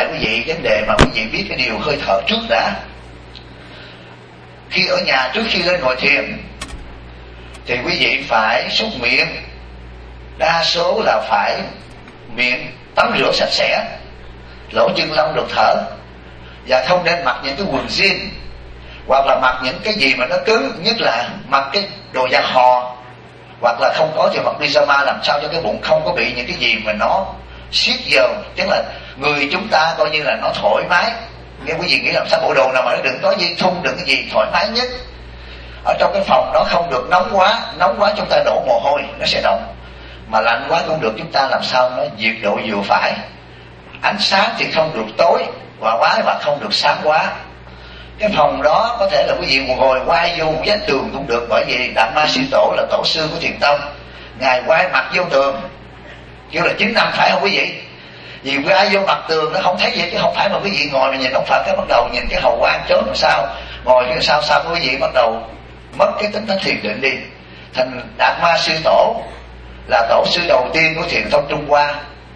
quý vị vấn đề mà quý vị biết cái điều hơi thở trước đã. Khi ở nhà trước khi lên ngồi thiền thì quý vị phải súc miệng, đa số là phải miệng tắm rửa sạch sẽ, lỗ chân lông được thở, và không nên mặc những cái quần jean hoặc là mặc những cái gì mà nó cứng, nhất là mặc cái đồ da hò, hoặc là không có thì mặc pyjama, làm sao cho cái bụng không có bị những cái gì mà nó siết vào, tức là người chúng ta coi như là nó thoải mái. Nghe quý vị nghĩ làm sao bộ đồ nào mà nó đừng có dây thun, đừng cái gì, thoải mái nhất. Ở trong cái phòng nó không được nóng quá chúng ta đổ mồ hôi nó sẽ động, mà lạnh quá cũng được, chúng ta làm sao nó nhiệt độ vừa phải. Ánh sáng thì không được tối quá và không được sáng quá. Cái phòng đó có thể là quý vị ngồi quay vô vách tường cũng được, bởi vì Đạt Ma Sư Tổ là tổ sư của Thiền Tông, ngài quay mặt vô tường kêu là 9 năm, phải không quý vị? Vì quay vô mặt tường nó không thấy gì, chứ không phải mà quý vị ngồi mà nhìn ông Phật cái bắt đầu nhìn cái hầu quang chớp làm sao, ngồi cái sao quý vị bắt đầu mất cái tính thiền định đi. Thành Đạt Ma Sư Tổ là tổ sư đầu tiên của Thiền Tông Trung Hoa,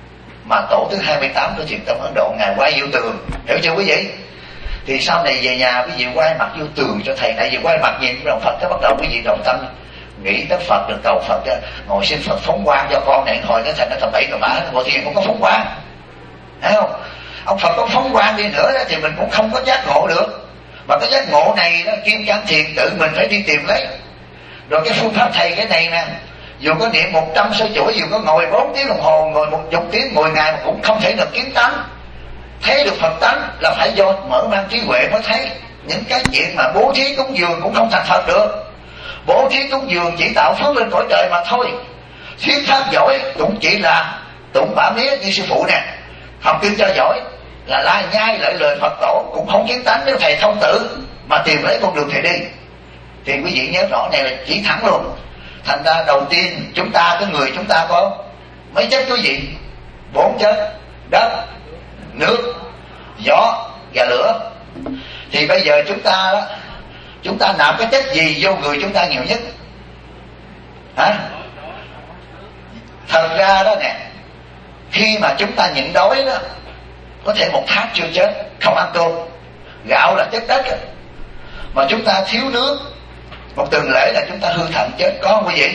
mà tổ thứ 28 của Thiền Tông Ấn Độ, ngài quay vô tường, hiểu chưa quý vị? Thì sau này về nhà quý vị quay mặt vô tường cho thầy, tại vì quay mặt nhìn ông Phật cái bắt đầu quý vị đồng tâm nghĩ tới Phật, được cầu Phật, ngồi xin Phật phóng quang cho con này, hồi cái thành nó tầm bậy tầm bạ, ngồi thiền cũng có phóng quang, thấy không? Ông Phật có phóng quang đi nữa thì mình cũng không có giác ngộ được, mà cái giác ngộ này đó kim cang thiền tự mình phải đi tìm lấy. Rồi cái phương pháp thầy cái này nè, dù có niệm 100 sơ chuỗi, dù có ngồi 4 tiếng đồng hồ, ngồi 10 tiếng, 10 ngày mà cũng không thể được kiến tánh. Thấy được Phật tánh là phải do mở mang trí huệ mới thấy. Những cái chuyện mà bố thí cúng dường cũng không thành Phật được. Bố thí cúng dường chỉ tạo phước lên cõi trời mà thôi. Thuyết pháp giỏi cũng chỉ là tụng bả mía như sư phụ nè, học kinh cho giỏi là lai nhai lại lời Phật tổ, cũng không kiến tánh. Nếu thầy thông tử mà tìm lấy con đường thầy đi thì quý vị nhớ rõ này là chỉ thẳng luôn. Thành ra đầu tiên chúng ta, cái người chúng ta có mấy chất quý vị? 4 chất: đất, nước, gió và lửa. Thì bây giờ chúng ta đó, chúng ta nạp cái chất gì vô người chúng ta nhiều nhất? Hả? Thật ra đó nè, khi mà chúng ta nhịn đói đó, có thể 1 tháng chưa chết, không ăn cơm, gạo là chất đất đó. Mà chúng ta thiếu nước, một tuần lễ là chúng ta hư thận chết, có không quý vị?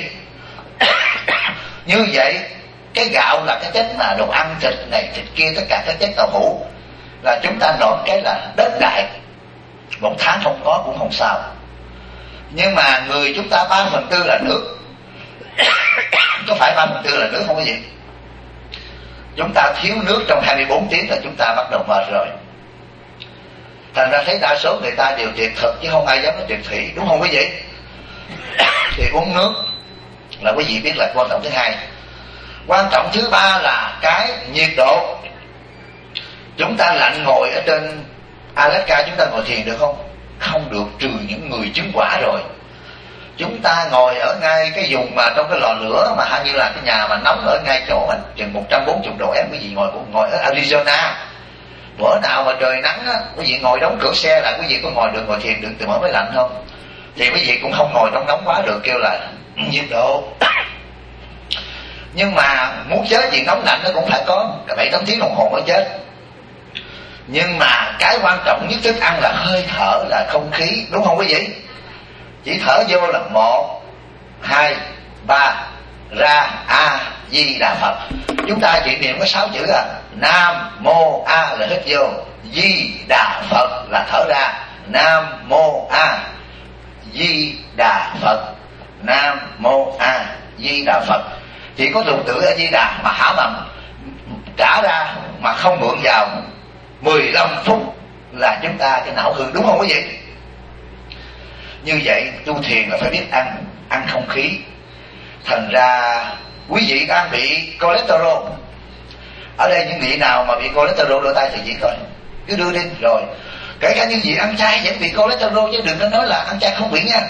Như vậy cái gạo là cái chất mà đồ ăn, thịt này thịt kia, tất cả các chất tàu hũ là chúng ta nộp cái là đất đại, 1 tháng không có cũng không sao. Nhưng mà người chúng ta 3/4 là nước. Có phải 3/4 là nước không quý vị? Chúng ta thiếu nước trong 24 tiếng là chúng ta bắt đầu mệt rồi. Thành ra thấy đa số người ta đều tuyệt thực chứ không ai dám nói tuyệt thủy, đúng không quý vị? Thì uống nước là quý vị biết là quan trọng thứ hai. Quan trọng thứ ba là cái nhiệt độ. Chúng ta lạnh ngồi ở trên Alaska chúng ta ngồi thiền được không? Không được, trừ những người chứng quả rồi. Chúng ta ngồi ở ngay cái vùng mà trong cái lò lửa mà hay như là cái nhà mà nóng ở ngay chỗ mà chừng 140 độ F, quý vị ngồi ở Arizona. Bữa nào mà trời nắng á, quý vị ngồi đóng cửa xe lại, quý vị có ngồi được, ngồi thiền được từ mở mới lạnh không? Thì quý vị cũng không ngồi trong nóng quá được, kêu là nhiệt độ. Nhưng mà muốn chết gì nóng lạnh nó cũng phải có 7-8 tiếng đồng hồ mới chết. Nhưng mà cái quan trọng nhất thức ăn là hơi thở, là không khí, đúng không quý vị? Chỉ thở vô là 1, 2, 3, ra A Di Đà Phật. Chúng ta chỉ niệm có 6 chữ à. Nam Mô A là hít vô, Di Đà Phật là thở ra. Nam Mô A Di Đà Phật, Nam Mô A Di Đà Phật. Chỉ có dùng từ A Di Đà mà hả bằng trả ra mà không mượn vào 15 phút là chúng ta cái não hư, đúng không quý vị? Như vậy tu thiền là phải biết ăn không khí. Thành ra quý vị đang bị cholesterol. Ở đây những vị nào mà bị cholesterol đưa tay thì chỉ coi, cứ đưa đi. Rồi kể cả những vị ăn chay vẫn bị cholesterol, chứ đừng có nói là ăn chay không bị nha.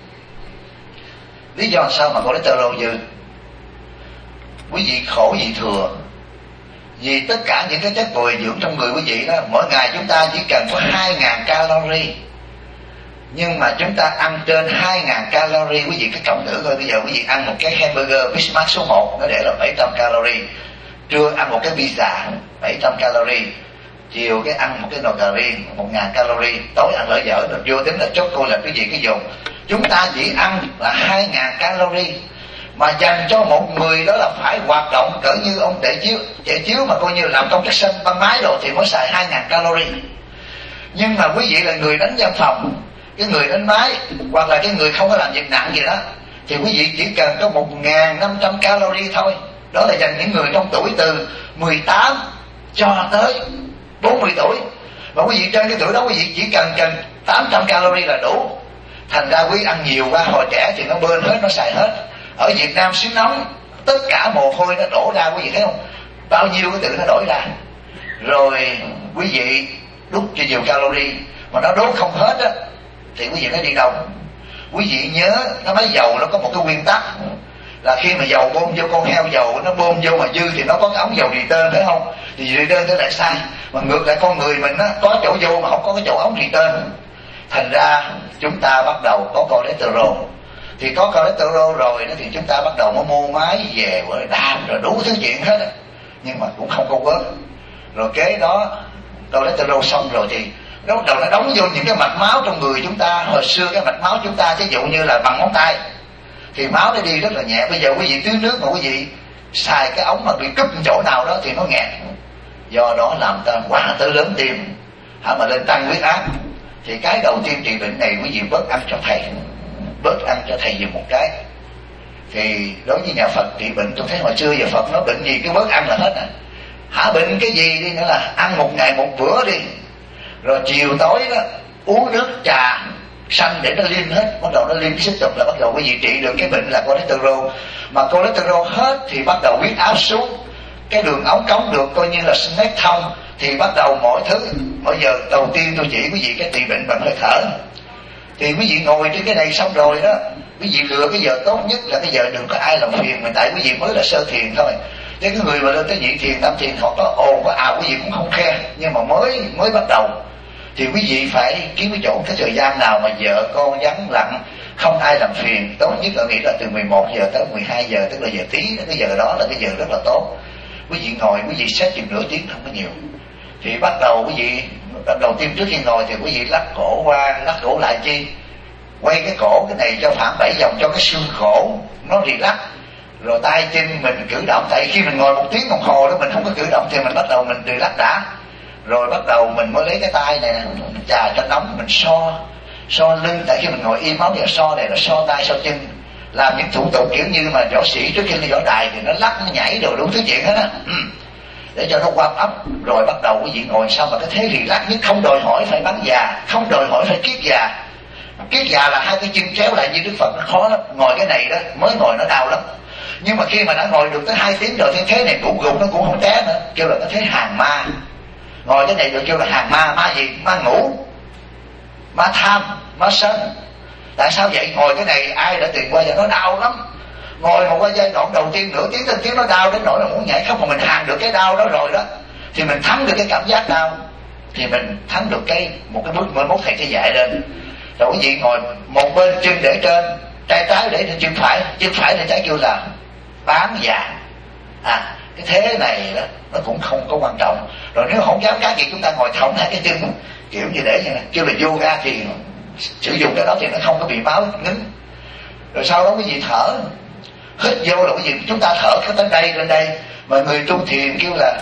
Lý do sao mà cholesterol dư? Quý vị khổ vì thừa. Vì tất cả những cái chất bồi dưỡng trong người quý vị đó, mỗi ngày chúng ta chỉ cần có 2.000 calorie. Nhưng mà chúng ta ăn trên 2.000 calorie, quý vị cứ cộng thử coi. Bây giờ quý vị ăn một cái hamburger Bismarck số 1 nó để là 700 calorie. Trưa ăn một cái pizza 700 calorie. chiều cái ăn một cái nồi cà ri 1.000 calorie, tối ăn lỡ dở rồi vô tính là chốt cô là cái gì cái dùng. Chúng ta chỉ ăn là 2.000 calorie, mà dành cho một người đó là phải hoạt động cỡ như ông chạy chiếu mà coi như làm công tác sân băng máy rồi thì mới xài 2.000 calorie. Nhưng mà quý vị là người đánh văn phòng, cái người đánh máy hoặc là cái người không có làm việc nặng gì đó, thì quý vị chỉ cần có 1.500 calorie thôi. Đó là dành những người trong tuổi từ 18 cho tới 40 tuổi. Và quý vị trên cái tuổi đó quý vị chỉ cần 800 calorie là đủ. Thành ra quý ăn nhiều qua hồi trẻ thì nó bơn hết, nó xài hết. Ở Việt Nam xứ nóng, tất cả mồ hôi nó đổ ra, quý vị thấy không? Bao nhiêu cái tự nó đổi ra. Rồi quý vị đút cho nhiều calorie mà nó đốt không hết á, thì quý vị nó đi đâu? Quý vị nhớ nó máy dầu nó có một cái nguyên tắc là khi mà dầu bơm vô con heo dầu, nó bơm vô mà dư thì nó có cái ống dầu return, phải không? Thì return nó lại sai. Mà ngược lại con người mình á, có chỗ vô mà không có cái chỗ ống return. Thành ra chúng ta bắt đầu có cholesterol. Thì có cholesterol rồi đó thì chúng ta bắt đầu mới mua máy về rồi đạp rồi đủ thứ chuyện hết á. Nhưng mà cũng không có bớt. Rồi kế đó cholesterol xong rồi thì nó bắt đầu nó đóng vô những cái mạch máu trong người chúng ta. Hồi xưa cái mạch máu chúng ta ví dụ như là bằng ngón tay thì máu nó đi rất là nhẹ. Bây giờ quý vị tưới nước mà quý vị xài cái ống mà bị cúp chỗ nào đó thì nó nghẹt. Do đó làm ta quá tới lớn tim, mà lên tăng huyết áp. Thì cái đầu tiên trị bệnh này quý vị bớt ăn cho thầy, bớt ăn cho thầy dùng một cái. Thì đối với nhà Phật trị bệnh, tôi thấy hồi xưa giờ Phật nói bệnh gì cứ bớt ăn là hết à. Hả bệnh cái gì đi nữa là ăn một ngày một bữa đi, rồi chiều tối đó uống nước trà xanh để nó liêm hết. Bắt đầu nó liêm cái xích tục là bắt đầu quý vị trị được cái bệnh là cholesterol. Mà cholesterol hết thì bắt đầu huyết áp xuống, cái đường ống cống được coi như là snake thông. Thì bắt đầu mọi thứ. Bây giờ đầu tiên tôi chỉ quý vị cái trị bệnh bằng hơi thở. Thì quý vị ngồi trên cái này xong rồi đó, quý vị lựa cái giờ tốt nhất là cái giờ đừng có ai làm phiền mình, tại quý vị mới là sơ thiền thôi. Thế cái người mà lên tới nhị thiền, tam thiền họ có ồn có ào quý vị cũng không khe. Nhưng mà mới bắt đầu thì quý vị phải kiếm cái chỗ, cái thời gian nào mà vợ con vắng lặng, không ai làm phiền. Tốt nhất là nghĩ là từ 11 giờ tới 12 giờ, tức là giờ tí, cái giờ đó là cái giờ rất là tốt. Quý vị ngồi, quý vị xét chừng nửa tiếng không có nhiều. Thì bắt đầu quý vị, đầu tiên trước khi ngồi thì quý vị lắc cổ qua, lắc cổ lại chi, quay cái cổ cái này cho khoảng 7 vòng cho cái xương cổ nó relax. Rồi tay chân mình cử động, tại khi mình ngồi 1 tiếng đồng hồ đó mình không có cử động thì mình bắt đầu mình relax đã. Rồi bắt đầu mình mới lấy cái tay này nè, mình chà cho nóng, mình so lưng, tại khi mình ngồi im áo giờ so này là so tay so chân, làm những thủ tục kiểu như mà võ sĩ trước khi đi võ đài thì nó lắc nó nhảy rồi đủ thứ chuyện hết á, để cho nó warm up. Rồi bắt đầu quý vị ngồi xong mà cái thế relax nhất, không đòi hỏi phải bắn già, không đòi hỏi phải kiết già. Kiết già là hai cái chân chéo lại như Đức Phật, nó khó lắm. Ngồi cái này đó mới ngồi nó đau lắm. Nhưng mà khi mà đã ngồi được tới 2 tiếng rồi thì thế này cũng gục nó cũng không té nữa, kêu là cái thế hàng ma. Ngồi cái này được kêu là hàng ma. Ma gì? Ma ngủ, ma tham, ma sân. Tại sao vậy? Ngồi cái này ai đã từng qua giờ nó đau lắm. Ngồi một cái giai đoạn đầu tiên nửa tiếng tới tiếng nó đau đến nỗi là muốn nhảy khóc. Mà mình hàng được cái đau đó rồi đó thì mình thắng được cái cảm giác đau, thì mình thắng được một cái bước mới mốt thầy sẽ dạy lên. Rồi quý vị ngồi một bên chân để trên, tay trái để trên chân phải lên trái kêu là bán già. Cái thế này đó nó cũng không có quan trọng. Rồi nếu không dám cái gì chúng ta ngồi thõng hai cái chân kiểu như để như này, kêu là yoga, thì sử dụng cái đó thì nó không có bị máu ngấn. Rồi sau đó quý vị thở, hít vô là quý vị chúng ta thở cái tới đây lên đây. Mà người tu thiền kêu là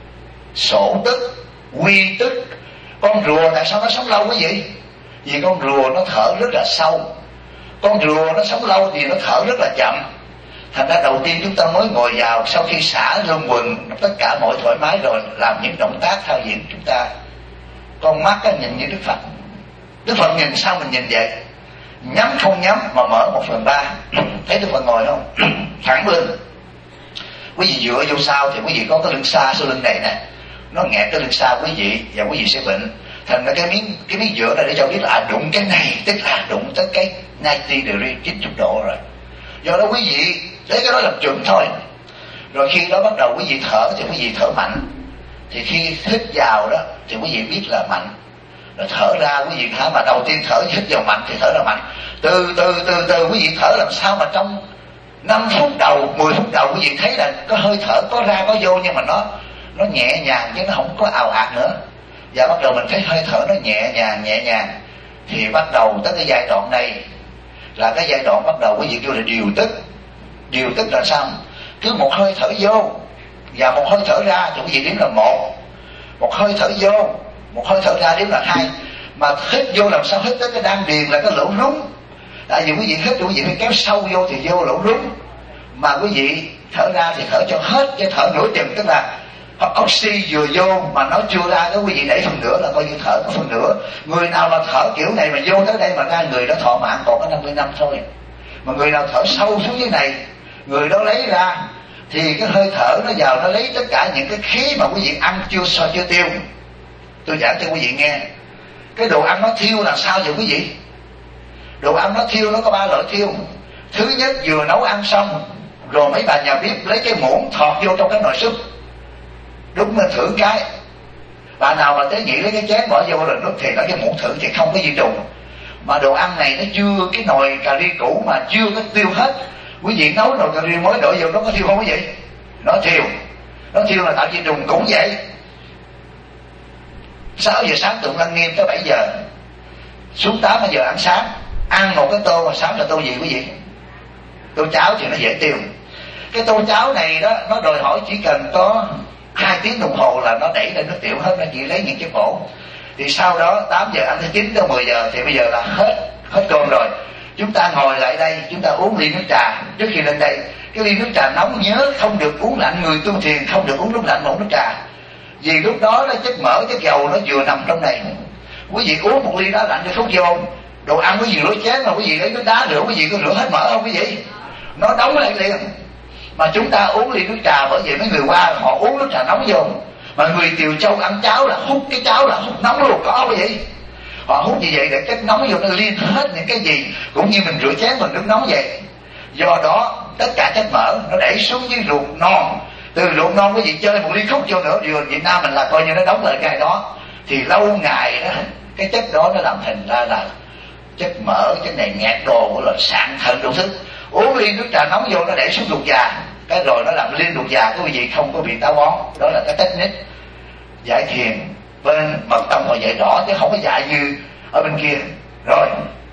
sổ tức, quy tức. Con rùa tại sao nó sống lâu quý vị? Vì con rùa nó thở rất là sâu. Con rùa nó sống lâu thì nó thở rất là chậm. Thành ra đầu tiên chúng ta mới ngồi vào, sau khi xả lưng quần tất cả mọi thoải mái rồi, làm những động tác thao diễn chúng ta. Con mắt á, nhìn như Đức Phật. Đức Phật nhìn sao mình nhìn vậy? Nhắm không nhắm mà mở 1/3. Thấy Đức Phật ngồi không? Thẳng lưng. Quý vị dựa vô sau thì quý vị có cái lưng xa sau lưng này nè, nó nghẹt cái lưng xa quý vị và quý vị sẽ bệnh. Thành ra cái miếng dựa này để cho biết là đụng cái này tức là đụng tới cái 90 degree, 90 độ rồi. Do đó quý vị lấy cái đó làm chuẩn thôi. Rồi khi đó bắt đầu quý vị thở thì quý vị thở mạnh. Thì khi hít vào đó thì quý vị biết là mạnh. Rồi thở ra quý vị thở, mà đầu tiên thở hít vào mạnh thì thở ra mạnh. Từ từ quý vị thở làm sao mà trong 5 phút đầu, 10 phút đầu quý vị thấy là có hơi thở có ra có vô, nhưng mà nó nhẹ nhàng chứ nó không có ào ạt nữa. và bắt đầu mình thấy hơi thở nó nhẹ nhàng, thì bắt đầu tới cái giai đoạn này là cái giai đoạn bắt đầu quý vị kêu là điều tức. Điều tức là sao? Cứ một hơi thở vô và một hơi thở ra thì quý vị đếm là 1, một hơi thở vô, một hơi thở ra đếm là 2. Mà hít vô làm sao hít tới cái đan điền là cái lỗ rúng. Tại vì quý vị hít quý vị phải kéo sâu vô thì vô lỗ rúng, mà quý vị thở ra thì thở cho hết cái thở nửa chừng, tức là oxy vừa vô mà nó chưa ra, cái quý vị đẩy phần nửa là coi như thở có phần nửa. Người nào mà thở kiểu này mà vô tới đây mà ra, người đó thọ mạng còn có 50 năm thôi. Mà người nào thở sâu xuống dưới này, người đó lấy ra thì cái hơi thở nó vào, nó lấy tất cả những cái khí mà quý vị ăn chưa tiêu. Tôi giảng cho quý vị nghe. Cái đồ ăn nó thiêu là sao vậy quý vị? Đồ ăn nó thiêu nó có 3 loại thiêu. Thứ nhất, vừa nấu ăn xong rồi mấy bà nhà bếp lấy cái muỗng thọt vô trong cái nồi súp, đúng là thử cái. Bà nào mà tế nhị lấy cái chén bỏ vô là nước thì lấy cái muỗng thử thì không có gì trùng. Mà đồ ăn này nó chưa, cái nồi cà ri cũ mà chưa có tiêu hết, quý vị nấu nồi cà ri mới đổ vô nó có thiêu không quý vị? Nó thiêu là tạo gì trùng. Cũng vậy, 6 giờ sáng tụng lăng nghiêm tới 7 giờ, xuống 8 giờ ăn sáng, ăn một cái tô mà sáng là tô gì quý vị? Tô cháo thì nó dễ tiêu. Cái tô cháo này đó, nó đòi hỏi chỉ cần có 2 tiếng đồng hồ là nó đẩy lên nước tiểu hết, nó chỉ lấy những cái bổ. Thì sau đó 8 giờ ăn tới 9 tới 10 giờ thì bây giờ là hết cơm rồi. Chúng ta ngồi lại đây, chúng ta uống ly nước trà. Trước khi lên đây, cái ly nước trà nóng nhớ không được uống lạnh, người tu thiền không được uống nước lạnh mà uống nước trà. Vì lúc đó nó chất mỡ, chất dầu nó vừa nằm trong này. Quý vị uống một ly đá lạnh cho phút vô, đồ ăn quý vị rửa chén mà quý vị lấy cái đá rửa, quý vị có rửa hết mỡ không quý vị? Nó đóng lại liền. Mà chúng ta uống ly nước trà, bởi vì mấy người qua họ uống nước trà nóng vô. Mà người Tiều Châu ăn cháo là hút cái cháo là hút nóng luôn, có quý vị? Họ hút như vậy để chất nóng vô nó liên hết những cái gì, cũng như mình rửa chén bằng nước nóng vậy. Do đó tất cả chất mỡ nó đẩy xuống dưới ruột non. Từ ruột non quý vị chơi một ly khúc vô nữa, vừa Việt Nam mình là coi như nó đóng lại cái đó. Thì lâu ngày đó, cái chất đó nó làm thành ra là chất mỡ, chất này nhạt đồ của là sạn thận đủ thứ. Uống ly nước trà nóng vô nó đẩy xuống ruột già, cái rồi nó làm liên ruột già, cái quý vị không có bị táo bón. Đó là cái technique giải thiền bên mật tông họ dạy rõ, chứ không có dạy như ở bên kia. Rồi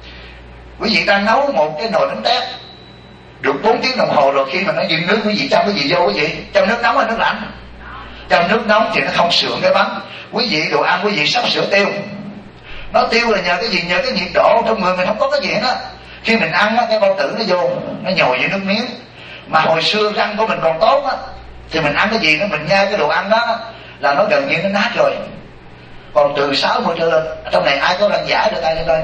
quý vị đang nấu một cái nồi bánh tét được 4 tiếng đồng hồ rồi, khi mà nó dừng nước quý vị chăm cái gì vô quý vị? Chăm nước nóng hay nước lạnh? Chăm nước nóng thì nó không sượng cái bánh. Quý vị đồ ăn quý vị sắp sửa tiêu. Nó tiêu là nhờ cái gì? Nhờ cái nhiệt độ trong người mình không có cái gì đó. Khi mình ăn á, cái bao tử nó vô, nó nhồi vô nước miếng. Mà hồi xưa răng của mình còn tốt á, thì mình ăn cái gì đó, mình nhai cái đồ ăn đó là nó gần như nó nát rồi. Còn từ 60 trở lên, trong này ai có răng giả đưa tay lên coi,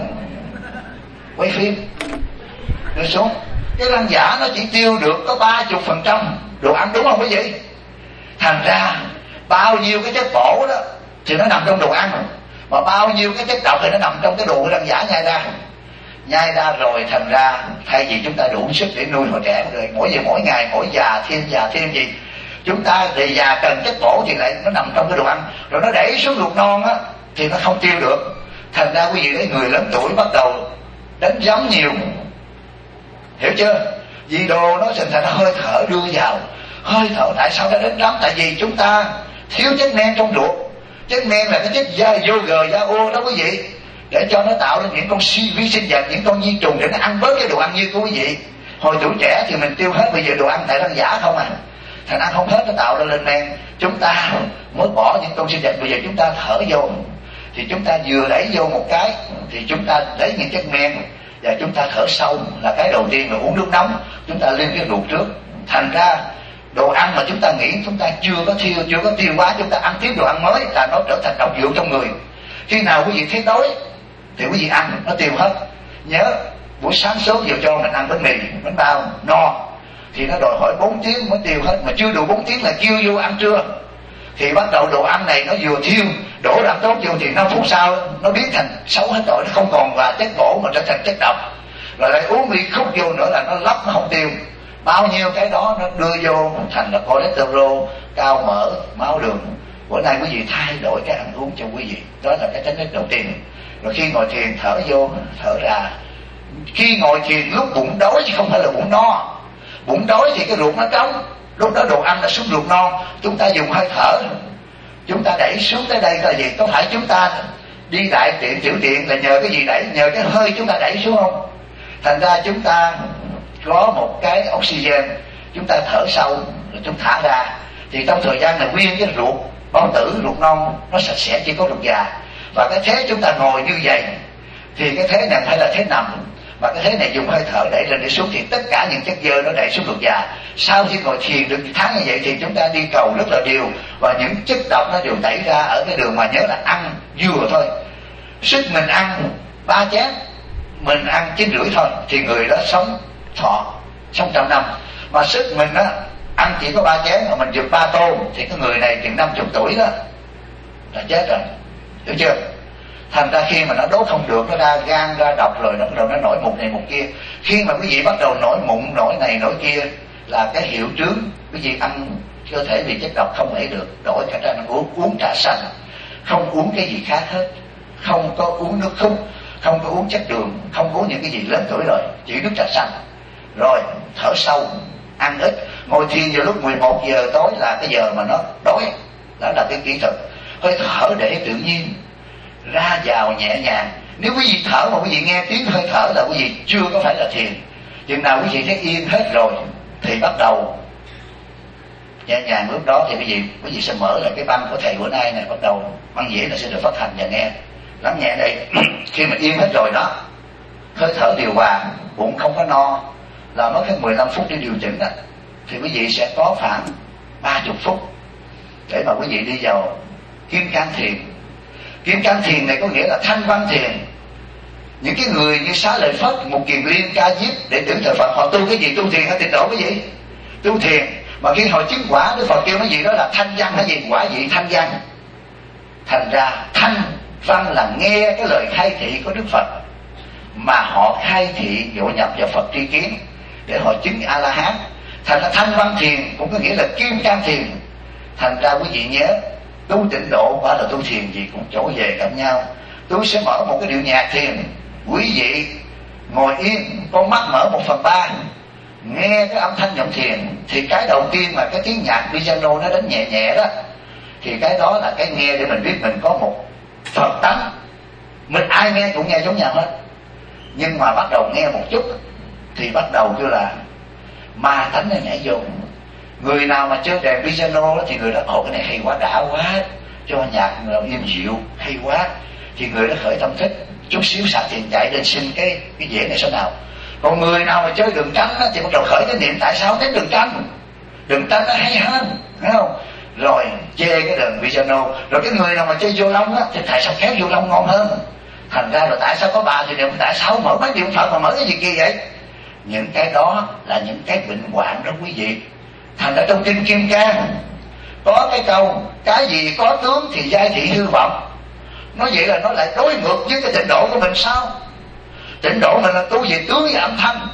quay phim đưa xuống. Cái răng giả nó chỉ tiêu được có 30% đồ ăn, đúng không quý vị? Thành ra bao nhiêu cái chất bổ đó thì nó nằm trong đồ ăn, mà bao nhiêu cái chất độc thì nó nằm trong cái đồ răng giả nhai ra rồi. Thành ra thay vì chúng ta đủ sức để nuôi hồi trẻ rồi, mỗi ngày mỗi già thêm gì, chúng ta thì già cần chất bổ thì lại nó nằm trong cái đồ ăn, rồi nó đẩy xuống ruột non á thì nó không tiêu được. Thành ra quý vị thấy người lớn tuổi bắt đầu đánh giấm nhiều, hiểu chưa? Vì đồ nó thành hơi thở đưa vào. Hơi thở tại sao nó đánh giấm? Tại vì chúng ta thiếu chất men trong ruột. Chất men là cái chất vô g da ô đó quý vị, để cho nó tạo ra những con vi sinh vật, những con vi trùng để nó ăn bớt cái đồ ăn như của quý vị. Hồi tuổi trẻ thì mình tiêu hết, bây giờ đồ ăn tại răng giả không à, thành ăn không hết, nó tạo ra lên men. Chúng ta mới bỏ những con sinh vật, bây giờ chúng ta thở vô thì chúng ta vừa đẩy vô một cái thì chúng ta lấy những chất men và chúng ta thở sâu là cái đầu tiên. Rồi uống nước nóng, chúng ta lên cái ruột trước. Thành ra đồ ăn mà chúng ta nghĩ chúng ta chưa có tiêu hóa, chúng ta ăn tiếp đồ ăn mới là nó trở thành độc dược trong người. Khi nào quý vị thấy đói thì quý vị ăn, nó tiêu hết. Nhớ buổi sáng sớm giờ cho mình ăn bánh mì, bánh bao no thì nó đòi hỏi 4 tiếng mới tiêu hết, mà chưa đủ 4 tiếng là kêu vô ăn trưa. Thì bắt đầu đồ ăn này nó vừa thiêu, đổ ra tốt vô thì 5 phút sau nó biến thành xấu hết rồi, nó không còn là chất bổ mà trở thành chất độc. Rồi lại uống ly khúc vô nữa là nó lấp, nó không tiêu. Bao nhiêu cái đó nó đưa vô thành là cholesterol, cao mỡ, máu đường. Bữa nay quý vị thay đổi cái ăn uống cho quý vị. Đó là cái technique đầu tiên. Rồi khi ngồi thiền thở vô, thở ra. Khi ngồi thiền lúc bụng đói chứ không phải là bụng no. Bụng đói thì cái ruột nó trống, lúc đó đồ ăn đã xuống ruột non. Chúng ta dùng hơi thở chúng ta đẩy xuống tới đây là gì? Có phải chúng ta đi đại tiện tiểu tiện là nhờ cái gì đẩy? Nhờ cái hơi chúng ta đẩy xuống không? Thành ra chúng ta có một cái oxygen, chúng ta thở sâu rồi chúng thả ra, thì trong thời gian này nguyên cái ruột bao tử, ruột non nó sạch sẽ, chỉ có ruột già. Và cái thế chúng ta ngồi như vậy thì cái thế này phải là thế nằm, mà cái thế này dùng hơi thở đẩy lên để xuống, thì tất cả những chất dơ nó đẩy xuống ruột già. Sau khi ngồi thiền được tháng như vậy thì chúng ta đi cầu rất là đều, và những chất độc nó đều đẩy ra ở cái đường mà nhớ là ăn vừa thôi. Sức mình ăn 3 chén, mình ăn 9 rưỡi thôi thì người đó sống thọ, sống 100 năm. Mà sức mình á ăn chỉ có 3 chén mà mình vượt 3 tô thì cái người này chừng 50 tuổi đó là chết rồi, hiểu chưa? Thành ra khi mà nó đốt không được, nó ra gan ra độc rồi nó bắt đầu nó nổi mụn này mụn kia. Khi mà quý vị bắt đầu nổi mụn, nổi này nổi kia là cái hiệu trước quý vị ăn cơ thể bị chất độc không thể được, đổi cả ra uống trà xanh, không uống cái gì khác hết, không có uống nước khúc, không có uống chất đường, không có uống những cái gì lớn tuổi rồi, chỉ nước trà xanh. Rồi thở sâu, ăn ít, ngồi thiền vào lúc 11 giờ tối là cái giờ mà nó đói. Đó là cái kỹ thuật hơi thở để tự nhiên ra vào nhẹ nhàng. Nếu quý vị thở mà quý vị nghe tiếng hơi thở là quý vị chưa có phải là thiền. Chừng nào quý vị thấy yên hết rồi thì bắt đầu nhẹ nhàng. Lúc đó thì quý vị sẽ mở lại cái băng của thầy bữa nay này, bắt đầu băng dĩa là sẽ được phát hành và nghe. Lắng nhẹ đây. Khi mà yên hết rồi đó, hơi thở điều hòa, bụng không có no, là mất hết 15 phút để điều chỉnh đó, thì quý vị sẽ có khoảng 30 phút để mà quý vị đi vào kim cang thiền. Kim cang thiền này có nghĩa là thanh văn thiền. Những cái người như Xá Lợi Phất, Mục Kiền Liên, Ca Diếp để tưởng thờ Phật, họ tu cái gì? Tu thiền hay tịnh độ? Cái gì? Tu thiền. Mà khi họ chứng quả, Đức Phật kêu cái gì đó là thanh văn hay gì? Quả vị thanh văn. Thành ra thanh văn là nghe cái lời khai thị của Đức Phật mà họ khai thị dỗ nhập vào Phật tri kiến để họ chứng A-la-hán. Thành ra thanh văn thiền cũng có nghĩa là kim cang thiền. Thành ra quý vị nhớ, tu tịnh độ và là tu thiền gì cũng chỗ về gặp nhau. Tôi sẽ mở một cái điệu nhạc thiền, quý vị ngồi yên, con mắt mở 1/3, nghe cái âm thanh giọng thiền. Thì cái đầu tiên mà cái tiếng nhạc piano nó đánh nhẹ nhẹ đó, thì cái đó là cái nghe để mình biết mình có một Phật tánh. Mình ai nghe cũng nghe giống nhau hết, nhưng mà bắt đầu nghe một chút thì bắt đầu kêu là ma tánh nó nhảy vô. Người nào mà chơi đàn piano thì người đó cái này hay quá, đã quá, cho nhạc êm dịu hay quá, thì người đó khởi tâm thích, chút xíu xả tiền chạy lên xin cái dễ này số nào. Còn người nào mà chơi đường tranh thì bắt đầu khởi cái niệm tại sao đến đường tranh nó hay hơn, thấy không? Rồi chê cái đàn piano. Rồi cái người nào mà chơi violon thì tại sao kéo violon ngon hơn. Thành ra rồi tại sao có bà thì niệm, tại sao mở mấy điện Phật mà mở cái gì kia vậy? Những cái đó là những cái bệnh hoạn đó quý vị. Thành ra trong kinh Kim Cang có cái câu cái gì có tướng thì giai thị hư vọng. Nói vậy là nó lại đối ngược với cái tịnh độ của mình sao? Tịnh độ mình là tu về tướng và âm thanh.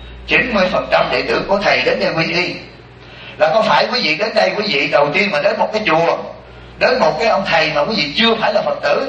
90% đệ tử của thầy đến đây quy y. Là có phải quý vị đến đây, quý vị đầu tiên mà đến một cái chùa, đến một cái ông thầy mà quý vị chưa phải là Phật tử.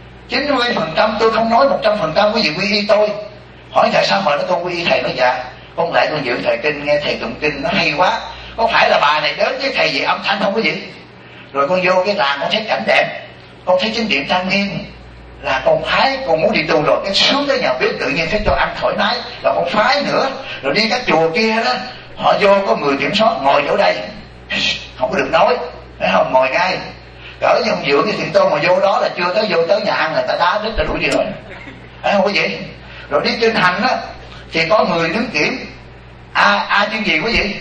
90% tôi không nói 100% quý vị quy y tôi. Hỏi tại sao mà nó con quy y thầy? Nói dạ con lại con giữ thời kinh, nghe thầy tụng kinh nó hay quá. Có phải là bà này đến với thầy về âm thanh không quý vị? Rồi con vô cái làng con thấy cảnh đẹp, con thấy chính điện trang nghiêm, là con phái, con muốn đi tu rồi, cái xuống tới nhà bếp tự nhiên thấy cho ăn thoải mái là con phái nữa. Rồi đi các chùa kia đó, họ vô có người kiểm soát, ngồi chỗ đây không có được nói, phải không? Ngồi ngay. Cỡ như ông Dượng như Thiện Tôn mà vô đó là chưa tới vô tới nhà ăn là ta đá đít là đuổi đi rồi, phải không quý vị? Rồi đi trên hành á thì có người đứng kiểm, chân gì quý vị?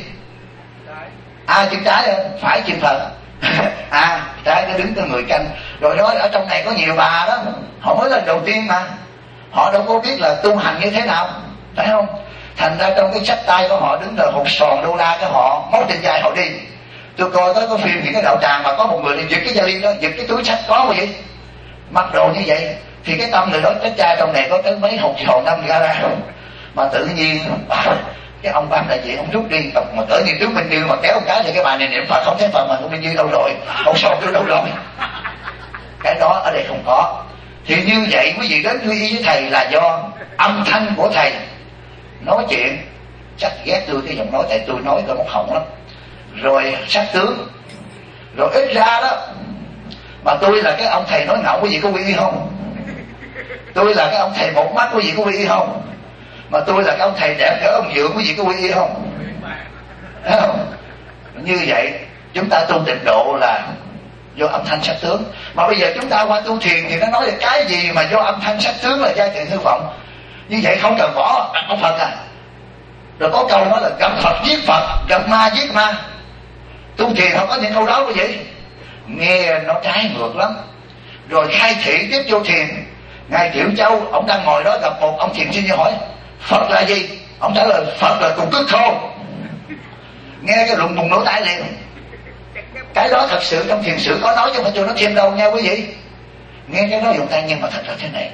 Chân trái, phải chân Phật. Trái nó đứng tới người canh. Rồi đó ở trong này có nhiều bà đó, họ mới lần đầu tiên mà họ đâu có biết là tu hành như thế nào, phải không? Thành ra trong cái sách tay của họ đứng là hột sòn đô la, cái họ móc trên vai họ đi. Tôi coi tới có phim những cái đạo tràng mà có một người đi giật cái vali đó, giật cái túi sách có mà vậy, mặc đồ như vậy thì cái tâm người đó chết cha trong này có tới mấy hột sòn đâm ra mà tự nhiên cái ông ban đại diện ông rút đi, mà cỡ như trước Minh Như mà kéo một cái thì cái bà này niệm Phật không thấy Phật mà Minh Như đâu rồi, hột sòn đâu rồi. Cái đó ở đây không có. Thì như vậy quý vị đến quy y với thầy là do âm thanh của thầy nói chuyện. Chắc ghét tôi cái giọng nói, tại tôi nói tôi móc họng lắm. Rồi sắc tướng. Rồi ít ra đó Mà tôi là cái ông thầy nói ngọng, quý vị có quy y không? Tôi là cái ông thầy một mắt, quý vị có quy y không? Mà tôi là cái ông thầy đẹp cỡ ông Dượng, quý vị có quy y không? Thấy không? Như vậy chúng ta tu tịnh độ là do âm thanh sắc tướng. Mà bây giờ chúng ta qua tu thiền thì nó nói là cái gì mà do âm thanh sắc tướng là giai thị hư vọng. Như vậy không cần bỏ ông Phật à. Rồi có câu nói là gặp Phật giết Phật, gặp ma giết ma. Tu thiền không có những câu đó quý vị. Nghe nó trái ngược lắm. Rồi khai thị tiếp vô thiền. Ngài Triệu Châu, ông đang ngồi đó gặp một ông thiền sinh hỏi Phật là gì? Ông trả lời Phật là cục cứt khô. Nghe cái lùng bùng nổ tai liền. Cái đó thật sự trong thiền sử có nói chứ không phải cho nó thêm đâu nha quý vị. Nghe cái đó dùng tay, nhưng mà thật là thế này.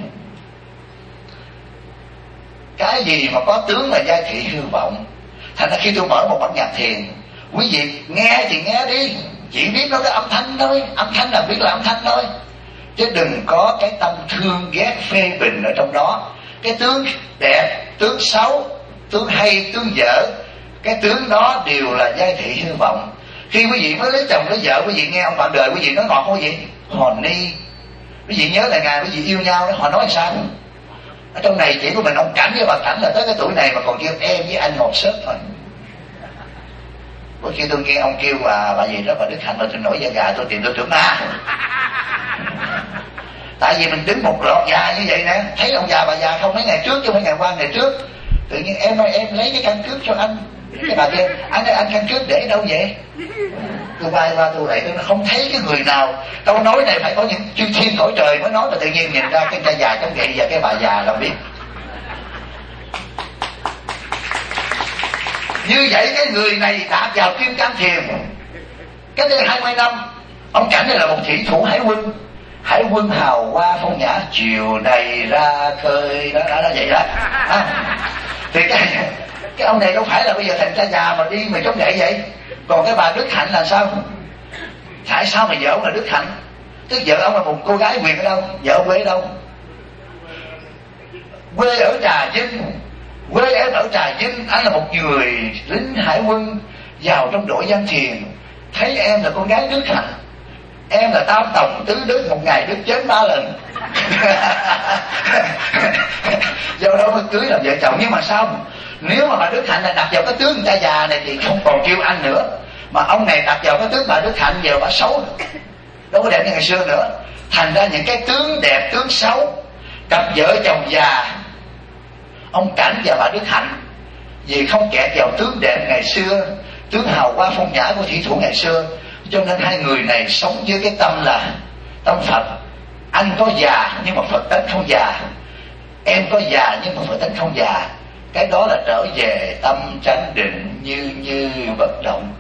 Cái gì mà có tướng là giai thị hư vọng. Thành ra khi tôi mở một bản nhạc thiền, quý vị nghe thì nghe đi, chỉ biết nó cái âm thanh thôi. Âm thanh là biết là âm thanh thôi, chứ đừng có cái tâm thương ghét phê bình ở trong đó. Cái tướng đẹp, tướng xấu, tướng hay, tướng dở, cái tướng đó đều là giai thị hư vọng. Khi quý vị mới lấy chồng lấy vợ, quý vị nghe ông bạn đời quý vị nói ngọt không quý vị? Hòn ni. Quý vị nhớ là ngày quý vị yêu nhau đó, họ nói sao? Ở trong này chỉ có mình ông Cảnh với bà Cảnh là tới cái tuổi này mà còn kêu em với anh ngọt sớt thôi. Bữa khi tôi nghe ông kêu bà gì đó, bà Đức Hạnh, mà tôi nổi da gà, tôi tìm tôi tưởng ma. Tại vì mình đứng một lọt già như vậy nè, thấy ông già bà già không mấy ngày trước chứ mấy ngày qua ngày trước. Tự nhiên em ơi em lấy cái căn cước cho anh. Cái bà kia anh ơi anh căn cước để đâu vậy? Tôi bay qua tôi lại tôi không thấy cái người nào. Câu nói này phải có những chư thiên cõi trời mới nói, mà tự nhiên nhìn ra cái cha già trong gậy và cái bà già là biết. Như vậy cái người này đạp vào kim cang thiền. Cách đây 20 năm, ông Cảnh này là một thủy thủ hải quân. Hải quân hào hoa phong nhã, chiều này ra khơi đó vậy đó. Thì cái ông này đâu phải là bây giờ thành cha già mà đi mà chống gậy vậy. Còn cái bà Đức Hạnh là sao? Tại sao mà vợ ông là Đức Hạnh? Tức vợ ông là một cô gái quyền ở đâu? Vợ ông quê ở đâu? Quê ở Trà Vinh. Quê em ở Trà Vinh. Anh là một người lính hải quân vào trong đội giang thiền, thấy em là con gái Đức Hạnh. Em là tam tòng tứ đức, một ngày đức chết 3 lần. Do đó mới cưới làm vợ chồng. Nhưng mà sao? Nếu mà bà Đức Hạnh là đặt vào cái tướng cha già này thì không còn kêu anh nữa. Mà ông này đặt vào cái tướng bà Đức Hạnh giờ bà xấu, đâu có đẹp như ngày xưa nữa. Thành ra những cái tướng đẹp tướng xấu, cặp vợ chồng già ông Cảnh và bà Đức Hạnh, vì không kẹt vào tướng đẹp ngày xưa, tướng hào hoa phong nhã của thủy thủ ngày xưa, cho nên hai người này sống với cái tâm là tâm Phật. Anh có già nhưng mà Phật tánh không già, em có già nhưng mà Phật tánh không già. Cái đó là trở về tâm chánh định như bất động.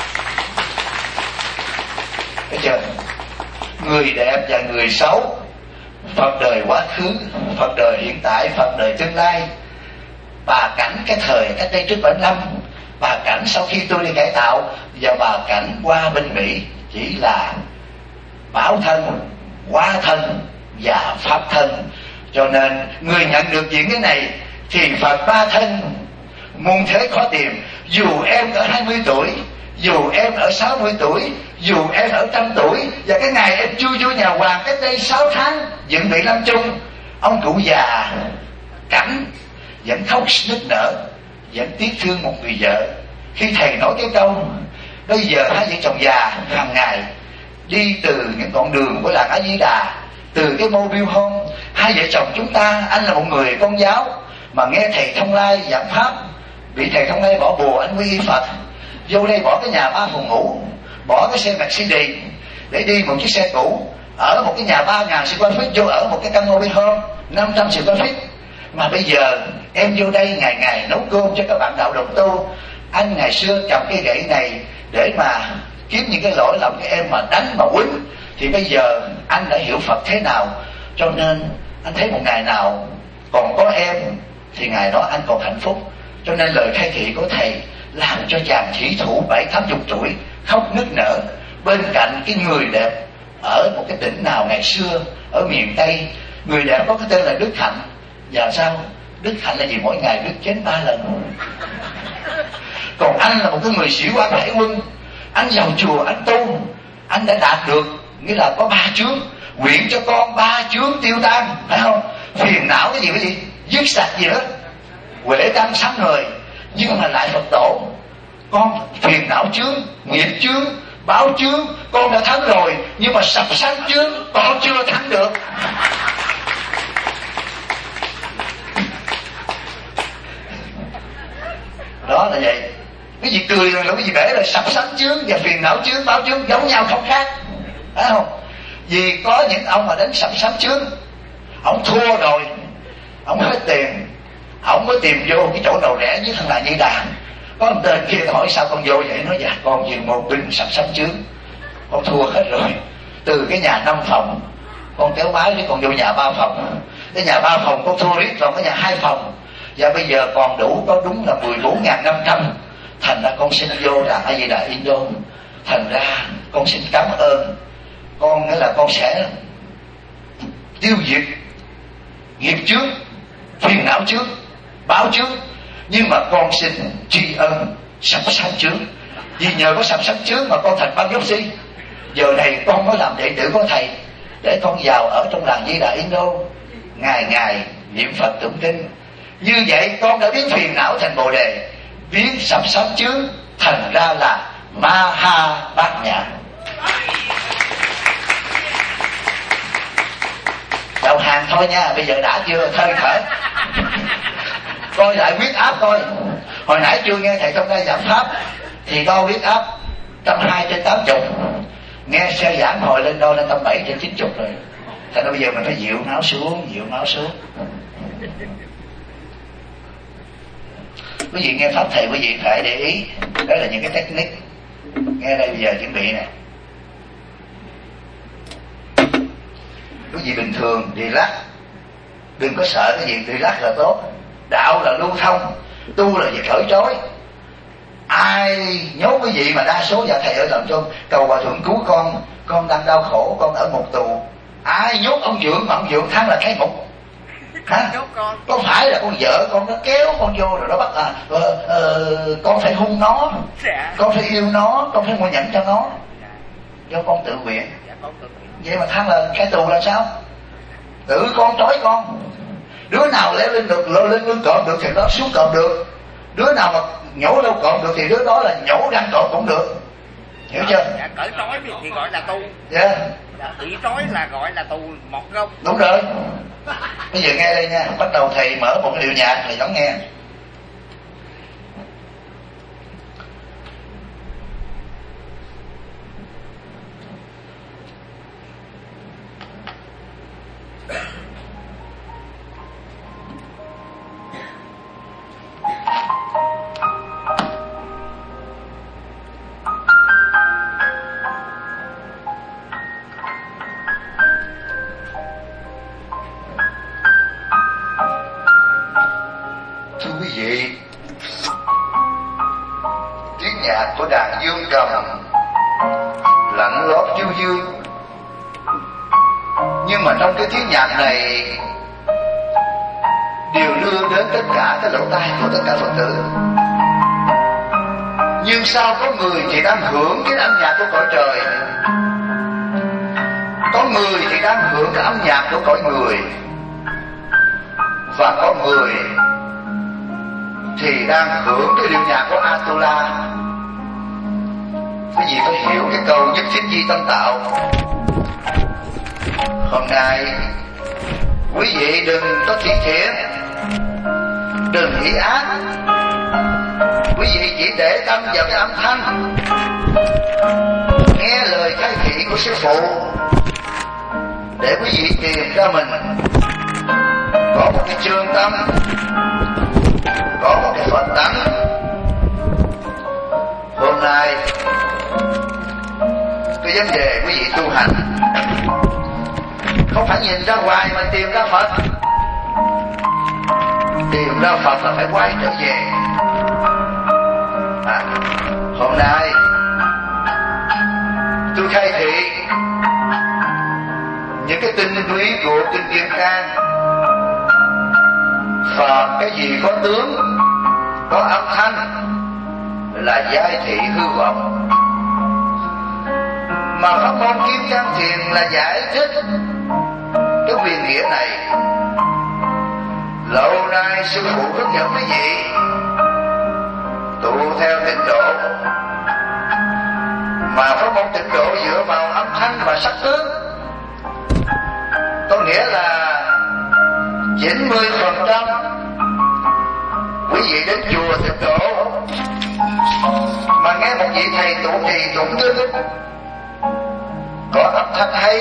Thấy chưa? Người đẹp và người xấu, Phật đời quá khứ, Phật đời hiện tại, Phật đời tương lai. Bà Cảnh cái thời cách đây trước 7 năm, bà Cảnh sau khi tôi đi cải tạo và bà Cảnh qua bên Mỹ chỉ là bảo thân, hóa thân và pháp thân. Cho nên người nhận được những cái này thì Phật ba thân muôn thế khó tìm. Dù em ở 20 tuổi, dù em ở 60 tuổi, dù em ở 100 tuổi. Và cái ngày em chui vô nhà hoàng cách đây 6 tháng dựng bị lâm chung, ông cụ già Cảnh vẫn khóc nức nở, vẫn tiếc thương một người vợ. Khi thầy nói cái câu bây giờ hai vợ chồng già hàng ngày đi từ những con đường của làng A Di Đà, từ cái mobile home, hai vợ chồng chúng ta, anh là một người con giáo mà nghe thầy Thông Lai giảng pháp, bị thầy Thông Lai bỏ bùa, anh quy y Phật, vô đây bỏ cái nhà 3 phòng ngủ, bỏ cái xe Mercedes để đi một chiếc xe cũ, ở một cái nhà 3.000 square feet, vô ở một cái căn mobile home 500 square feet. Mà bây giờ em vô đây ngày ngày nấu cơm cho các bạn đạo đồng tu. Anh ngày xưa cầm cái gậy này để mà kiếm những cái lỗi lầm của em mà đánh mà quýnh, thì bây giờ anh đã hiểu Phật thế nào. Cho nên anh thấy một ngày nào còn có em thì ngày đó anh còn hạnh phúc. Cho nên lời khai thị của thầy làm cho chàng thủy thủ 70-80 tuổi khóc nức nở bên cạnh cái người đẹp ở một cái tỉnh nào ngày xưa ở miền Tây. Người đẹp có cái tên là Đức Hạnh. Và sao? Đức Hạnh là gì? Mỗi ngày Đức chết 3 lần. Còn anh là một cái người sĩ quan hải quân, anh vào chùa anh tu, anh đã đạt được nghĩa là có 3 chướng, nguyện cho con 3 chướng tiêu tan, phải không? Phiền não cái gì dứt sạch gì đó, huệ căn sáng ngời. Nhưng mà lại Phật tổ, con phiền não chướng, nghiệp chướng, báo chướng con đã thắng rồi, nhưng mà sập sanh chướng con chưa thắng được. Đó là vậy. Cái gì cười là cái gì bể rồi, sập sanh chướng và phiền não chướng, báo chướng giống nhau không khác, phải không? Vì có những ông mà đến sập sanh chướng, ông thua rồi, ông hết tiền, ông mới tìm vô cái chỗ đầu rẻ với thằng là Di Đà. Có một tên kia hỏi sao con vô vậy, nói dạ con về một bình sập sanh chướng, con thua hết rồi. Từ cái nhà 5 phòng con kéo máy để con vô nhà 3 phòng, cái nhà 3 phòng con thua riết vào cái nhà 2 phòng, và bây giờ còn đủ có đúng là 14.500. Thành ra con xin vô là A Di Đà Indo. Thành ra con xin cảm ơn, con nghĩa là con sẽ tiêu diệt nghiệp chướng, phiền não chướng, báo chướng. Nhưng mà con xin tri ân sập sanh chướng, vì nhờ có sập sanh chướng mà con thành ban giám sĩ. Giờ này con mới làm đệ tử của thầy, để con vào ở trong làng Di Đà Indo, ngày ngày niệm Phật tụng kinh. Như vậy con đã biến phiền não thành bồ đề, biến sập sanh chướng thành ra là ma ha bát nhã. Đầu hàng thôi nha, bây giờ đã chưa, hơi thở. Coi lại huyết áp coi. Hồi nãy chưa nghe thầy trong đây giảng pháp thì đo huyết áp 120/80. Nghe xe giảng hồi lên đo lên 170/90 rồi. Thành ra bây giờ mình phải dịu máu xuống, dịu máu xuống. Quý vị nghe pháp thầy, quý vị phải để ý. Đó là những cái technique. Nghe đây bây giờ chuẩn bị nè. Quý vị bình thường relax, đừng có sợ cái gì, relax là tốt. Đạo là lưu thông, tu là việc cởi trói. Ai nhốt cái gì mà đa số dạ thầy ở tầm trung cầu hòa thượng cứu con đang đau khổ, con ở ngục tù. Ai nhốt ông Dượng mà ông Dượng thắng là cái ngục? Hả? Có phải là con vợ con nó kéo con vô rồi nó bắt con phải hung nó, con phải yêu nó, con phải mua nhẫn cho nó, do con tự nguyện. Vậy mà thắng là cái tù là sao? Tự con trói con. Đứa nào leo lên được, leo lên lưng cọp được thì nó xuống cọp được. Đứa nào mà nhổ đâu cọp được thì đứa đó là nhổ răng cọp cũng được. Hiểu chưa? Dạ, cởi trói thì gọi là tu. Dạ. Bị trói là gọi là tù một gông. Đúng rồi. Bây giờ nghe đây nha, bắt đầu thầy mở một cái điệu nhạc thầy đón nghe. Thì đang hưởng cái âm nhạc của cõi trời, có người thì đang hưởng cái âm nhạc của cõi người, và có người thì đang hưởng cái điệu nhạc của Atula. Quý vị phải hiểu cái câu nhất thiết di tâm tạo. Hôm nay quý vị đừng có thị thiện, đừng nghĩ ác. Quý vị chỉ để tâm vào cái âm thanh, nghe lời khai thị của sư phụ, để quý vị tìm cho mình có một cái chương tâm, có một cái Phật tánh. Hôm nay cái vấn đề quý vị tu hành không phải nhìn ra ngoài mà tìm ra Phật. Tìm ra Phật là phải quay trở về. Hôm nay tôi khai thị những cái tinh túy của Kinh Kim Cang. Phật cái gì có tướng, có âm thanh là giai thị hư vọng. Mà pháp môn Kim Cang Thiền là giải thích cái quyền nghĩa này. Lâu nay sư phụ hướng dẫn quý vị tu theo tịnh độ, mà pháp môn tịnh độ dựa vào âm thanh và sắc tướng, có nghĩa là 90% quý vị đến chùa tịnh độ mà nghe một vị thầy trụ trì tụng kinh có âm thanh hay,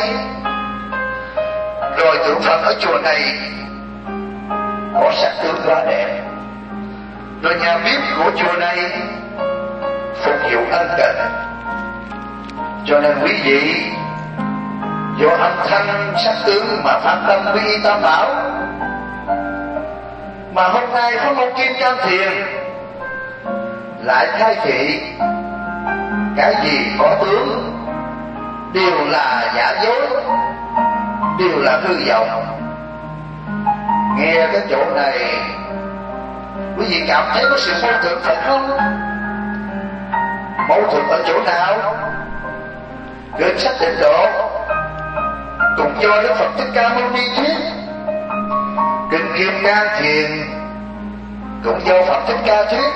rồi tượng Phật ở chùa này có sắc tướng quá đẹp, rồi nhà bếp của chùa này phục vụ ân cần. Cho nên quý vị do âm thanh sắc tướng mà phát tâm quy y Tam Bảo. Mà hôm nay pháp môn Kim Cang Thiền lại khai thị cái gì có tướng đều là giả dối, đều là hư vọng. Nghe cái chỗ này quý vị cảm thấy có sự mâu thuẫn phải không? Mâu thuẫn ở chỗ nào? Kinh sách Tịnh Độ cũng do Đức Phật Thích Ca Mâu Ni thuyết, kinh Kim Cang Thiền cũng do Phật Thích Ca thuyết,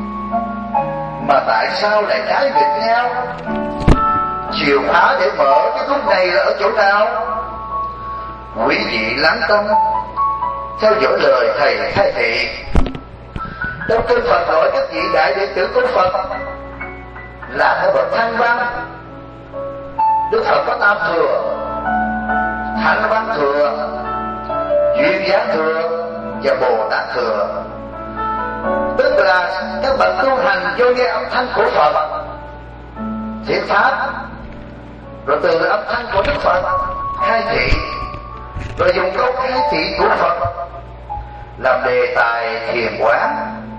mà tại sao lại trái nghịch nhau? Chìa khóa để mở cái khúc này là ở chỗ nào? Quý vị lắng tâm theo dõi lời thầy khai thị. Trong kinh Phật gọi các vị đại đệ tử của Phật là theo bậc thanh văn. Đức Phật có tam thừa: thanh văn thừa, duyên giác thừa và Bồ Tát thừa. Tức là các bậc tu hành do nghe âm thanh của Phật thuyết pháp, rồi từ âm thanh của Đức Phật khai thị, rồi dùng câu khai thị của Phật làm đề tài thiền quán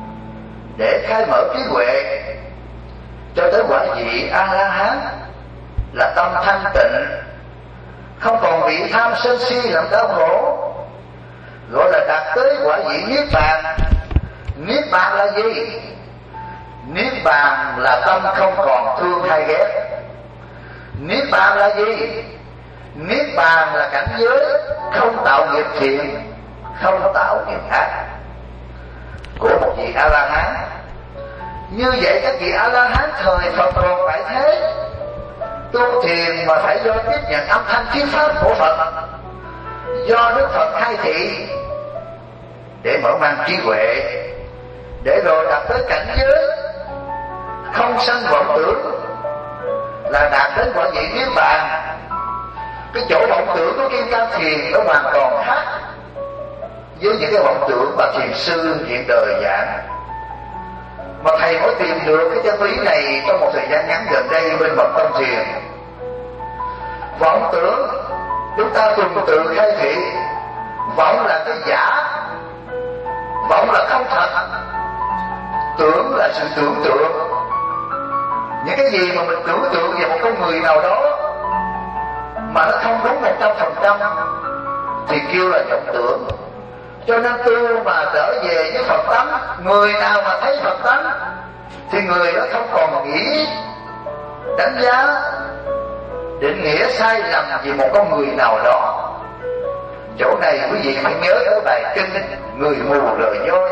để khai mở trí huệ cho tới quả vị A La Hán, là tâm thanh tịnh, không còn bị tham sân si làm đau khổ, gọi là đạt tới quả vị niết bàn. Niết bàn là gì? Niết bàn là tâm không còn thương hay ghét. Niết bàn là gì? Niết bàn là cảnh giới không tạo nghiệp thiện, không tạo nghiệp ác của một vị A La Hán. Như vậy các vị A La Hán thời Phật còn phải thế, tu thiền mà phải do tiếp nhận âm thanh thuyết pháp của Phật, do Đức Phật khai thị để mở mang trí huệ, để rồi đạt tới cảnh giới không sanh vọng tưởng, là đạt đến quả vị niết bàn. Cái chỗ vọng tưởng của Kim Cang Thiền nó hoàn toàn khác với những cái vọng tưởng mà thiền sư hiện đời giảng. Mà thầy mới tìm được cái chân lý này trong một thời gian ngắn gần đây bên mật tâm thiền. Vọng tưởng chúng ta tuần tự khai thị, vọng là cái giả, vọng là không thật, tưởng là sự tưởng tượng. Những cái gì mà mình tưởng tượng về một con người nào đó mà nó không đúng 100% thì kêu là vọng tưởng. Cho nên tu mà trở về với Phật tánh, người nào mà thấy Phật tánh thì người đó không còn nghĩ đánh giá định nghĩa sai lầm về một con người nào đó. Chỗ này quý vị phải nhớ tới bài kinh Người mù rời voi.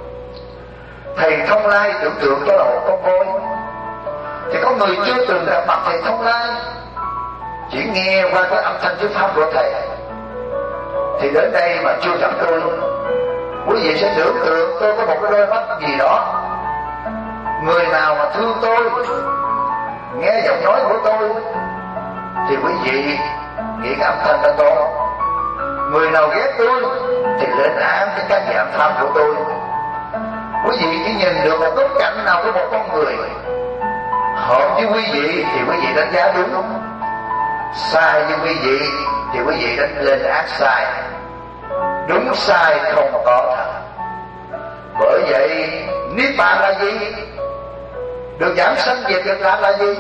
Thầy Thông Lai tưởng tượng cho là một con voi, thì có người chưa từng gặp mặt thầy Thông Lai, chỉ nghe qua cái âm thanh thuyết pháp của thầy thì đến đây mà chưa gặp tôi. Quý vị sẽ tưởng tượng tôi có một cái đôi mắt gì đó, người nào mà thương tôi, nghe giọng nói của tôi thì quý vị nghĩ cái âm thanh đó tốt. Người nào ghét tôi thì lên án cái cách giảm pháp của tôi. Quý vị chỉ nhìn được một góc cạnh nào của một con người hợp với quý vị thì quý vị đánh giá đúng, sai với quý vị thì quý vị đánh lên ác sai. Đúng sai không có thật. Bởi vậy niết bàn là gì? Được giảm sanh về cực lạc là gì?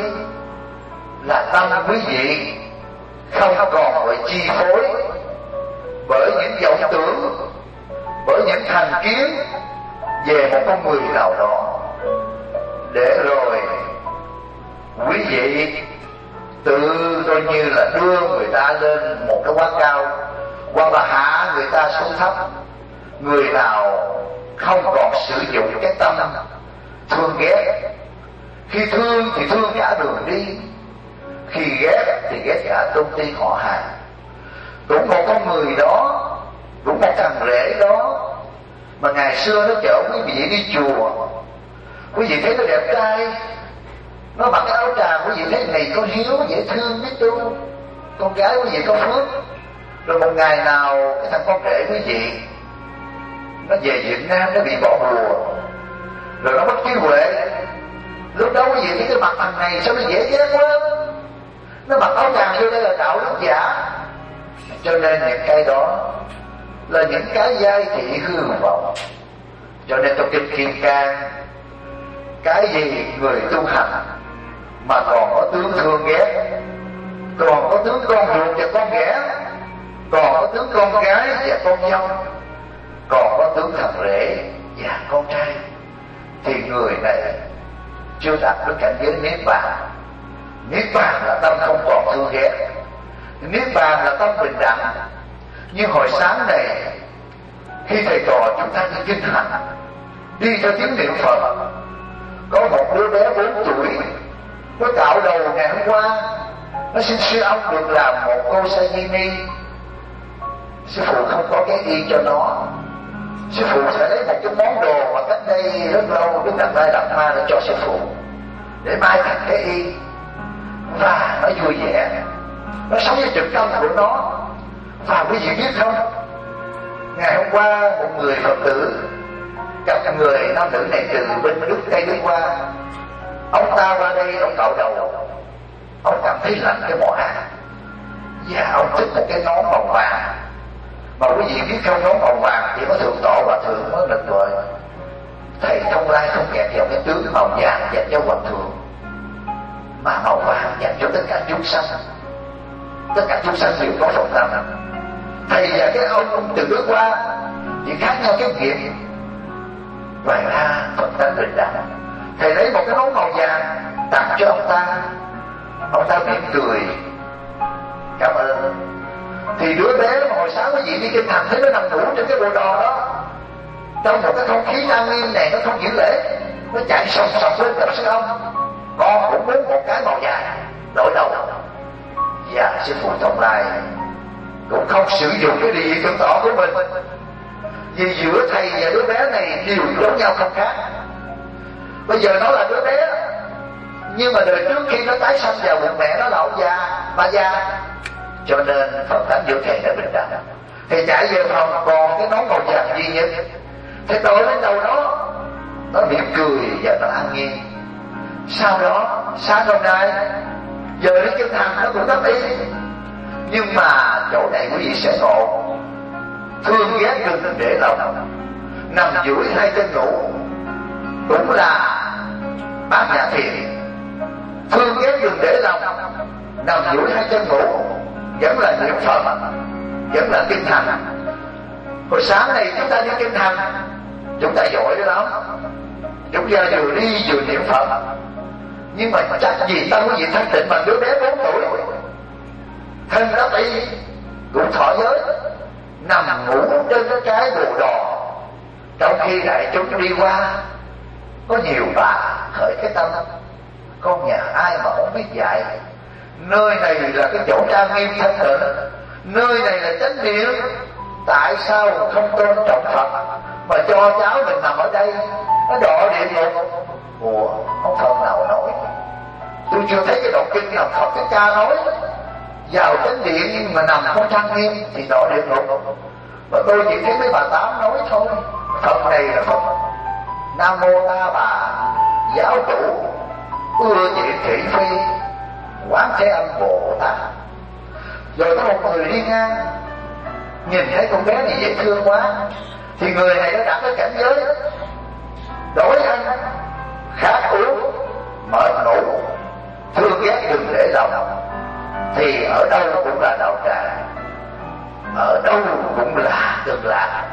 Là tâm quý vị không còn bị chi phối bởi những vọng tưởng, bởi những thành kiến về một con người nào đó, để rồi quý vị tự coi như là đưa người ta lên một cái quá cao, hoặc là hạ người ta xuống thấp. Người nào không còn sử dụng cái tâm thương ghét, khi thương thì thương cả đường đi, khi ghét thì ghét cả tôn ti họ hàng. Cũng một con người đó, cũng một thằng rể đó mà ngày xưa nó chở quý vị đi chùa, quý vị thấy nó đẹp trai, nó mặc cái áo tràng, quý vị thấy này có hiếu dễ thương biết tu, con gái quý vị có phước. Rồi một ngày nào cái thằng con rể quý vị nó về Việt Nam, nó bị bỏ bùa, rồi nó mất trí huệ. Lúc đó quý vị thấy cái mặt thằng này sao nó dễ ghét quá, nó mặc áo tràng vô đây là đạo đức giả. Cho nên những cái đó là những cái giai thị hư vọng. Cho nên trong kinh Kim Cang, cái gì người tu hành mà còn có tướng thương ghét, còn có tướng con ruột và con ghẻ, còn có tướng con gái và con dâu, còn có tướng thằng rể và con trai, thì người này chưa đạt đến cảnh giới niết bàn. Niết bàn là tâm không còn thương ghét, niết bàn là tâm bình đẳng. Như hồi sáng này, khi thầy trò chúng ta đi kinh hành, đi theo tiếng niệm Phật, có một đứa bé 4 tuổi, nó cạo đầu ngày hôm qua, nó xin sư ông được làm một cô sa di ni. Sư phụ không có cái y cho nó, sư phụ sẽ lấy một cái món đồ mà cách đây rất lâu Đức Đạt Lai Lạt Ma đã cho sư phụ, để mai thành cái y. Và nó vui vẻ, nó sống với trực tâm của nó. Và quý vị biết không, ngày hôm qua một người Phật tử gặp người nam nữ này từ bên nước Tây nước qua. Ông ta qua đây, ông cạo đầu, ông cảm thấy lạnh cái mỏ ác, và ông thích một cái nón màu vàng. Mà quý vị biết không, nón màu vàng chỉ có thượng tọa và thượng mới được rồi. Thầy Thông Lai không kẹt vào cái tướng màu vàng dành cho hòa thượng, mà màu vàng dành cho tất cả chúng sanh. Tất cả chúng sanh đều có phần tâm. Thầy và cái ông từ bước qua chỉ khác nhau cái nghiệp. Ngoài ra Phật tánh bình đẳng. Thầy lấy một cái nón màu vàng tặng cho ông ta, ông ta mỉm cười cảm ơn. Thì đứa bé mà hồi sáng quý vị đi kinh thành thấy nó nằm ngủ trên cái bộ đòn đó, trong một cái không khí trang nghiêm này, nó không giữ lễ, nó chạy sòng sọc lên gặp sư ông. Con cũng muốn một cái màu vàng đổi đầu. Và sư phụ Thông Lai cũng không sử dụng cái địa vị tưởng tỏ của mình, vì giữa thầy và đứa bé này đều giống nhau không khác. Bây giờ nó là đứa bé, nhưng mà đời trước khi nó tái sanh vào bụng mẹ nó là ông già, bà già. Cho nên Phật tánh giữa thầy là bình đẳng. Thầy chạy về phòng còn cái nón màu vàng duy nhất. Thầy đội lên đầu nó mỉm cười và nó an nhiên. Sau đó sáng hôm nay giờ đi kinh thành nó cũng đắp y. Nhưng mà chỗ này quý vị sẽ ngộ, thương ghét đừng để lòng, nằm duỗi hai chân ngủ cũng là bát nhã thiền. Thương ghét đừng để lòng, nằm duỗi hai chân ngủ vẫn là niệm Phật, vẫn là kinh thành. Hồi sáng này chúng ta đi kinh thành, chúng ta giỏi lắm, chúng ta vừa đi vừa niệm Phật. Nhưng mà chắc gì tâm quý vị thanh tịnh mà đứa bé 4 tuổi thân đó y cũng thọ giới, nằm ngủ trên cái bồ đò, trong khi đại chúng đi qua có nhiều bà khởi cái tâm con nhà ai mà không biết dạy. Nơi này là cái chỗ trang nghiêm thanh tịnh, nơi này là chánh điện, tại sao không tôn trọng Phật mà cho cháu mình nằm ở đây, nó đọa địa ngục? Ủa, ông Phật nào nói? Tôi chưa thấy cái đoạn kinh nào Phật cái cha nói vào chánh điện mà nằm không trang nghiêm thì đọa địa ngục. Mà tôi chỉ thấy mấy bà Tám nói thôi. Phật này là Phật Nam Mô Ta Bà giáo chủ ưa chuyện thị phi Quán Thế Âm Bồ Tát. Rồi có một người đi ngang nhìn thấy con bé này dễ thương quá, thì người này đã đặt cái cảnh giới đổi ăn, khát uống, mệt ngủ, thương ghét đừng để lòng, thì ở đâu cũng là đạo tràng, ở đâu cũng là cực lạc.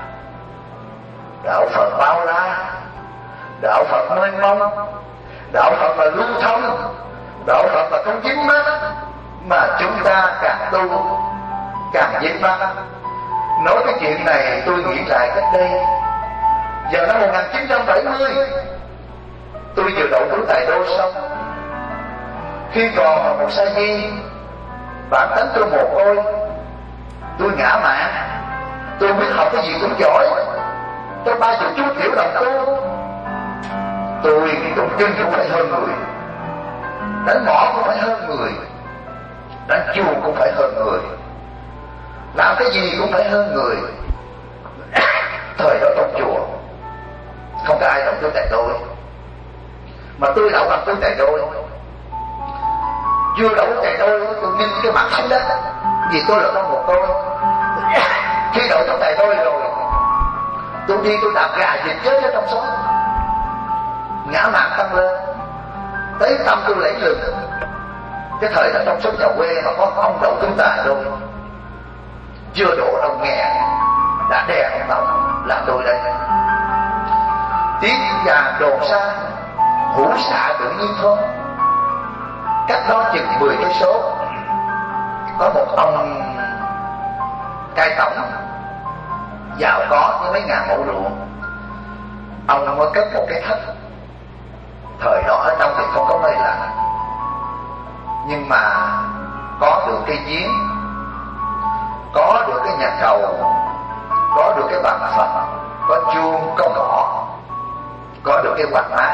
Đạo Phật bao la, đạo Phật mênh mông, đạo Phật là lưu thông, đạo Phật là không dính mắt, mà chúng ta càng tu càng dễ phát. Nói cái chuyện này tôi nghĩ lại cách đây vào năm 1970, tôi vừa đậu tú tài đô xong. Khi còn là một sa di, bản tính tôi mồ côi, tôi ngã mạn, tôi biết học cái gì cũng giỏi, tôi 30 chút tiểu đồng tu. Tôi tụng kinh cũng phải hơn người, đánh mỏ cũng phải hơn người, đánh chuông cũng phải hơn người, làm cái gì cũng phải hơn người. Thời đó trong chùa không có ai đậu tu tài đôi, mà tôi đậu bằng tu tài đôi. Chưa đậu tài đôi tôi nhìn cái mặt xuống đất, vì tôi là con một tôi. Khi đậu tu tài đôi rồi, tôi đi tôi đạp gà dịch chết ở trong xóm, ngã mạn tăng lên, tới tâm tôi lấy lừng. Cái thời đó trong xóm nhà quê mà có ông đậu tu tài đôi, chưa đổ đầu nghèo đã đè ông tổng là tôi đây. Tiếng già đồn xa, hữu xạ tự nhiên thôi. Cách đó chừng 10 cây số có một ông cai tổng giàu có với mấy ngàn mẫu ruộng. Ông mới cất một cái thất. Thời đó ở trong thì không có mây lạnh, nhưng mà có được cái giếng, có được cái nhà cầu, có được cái bàn Phật, có chuông, có mõ, có được cái quạt máy.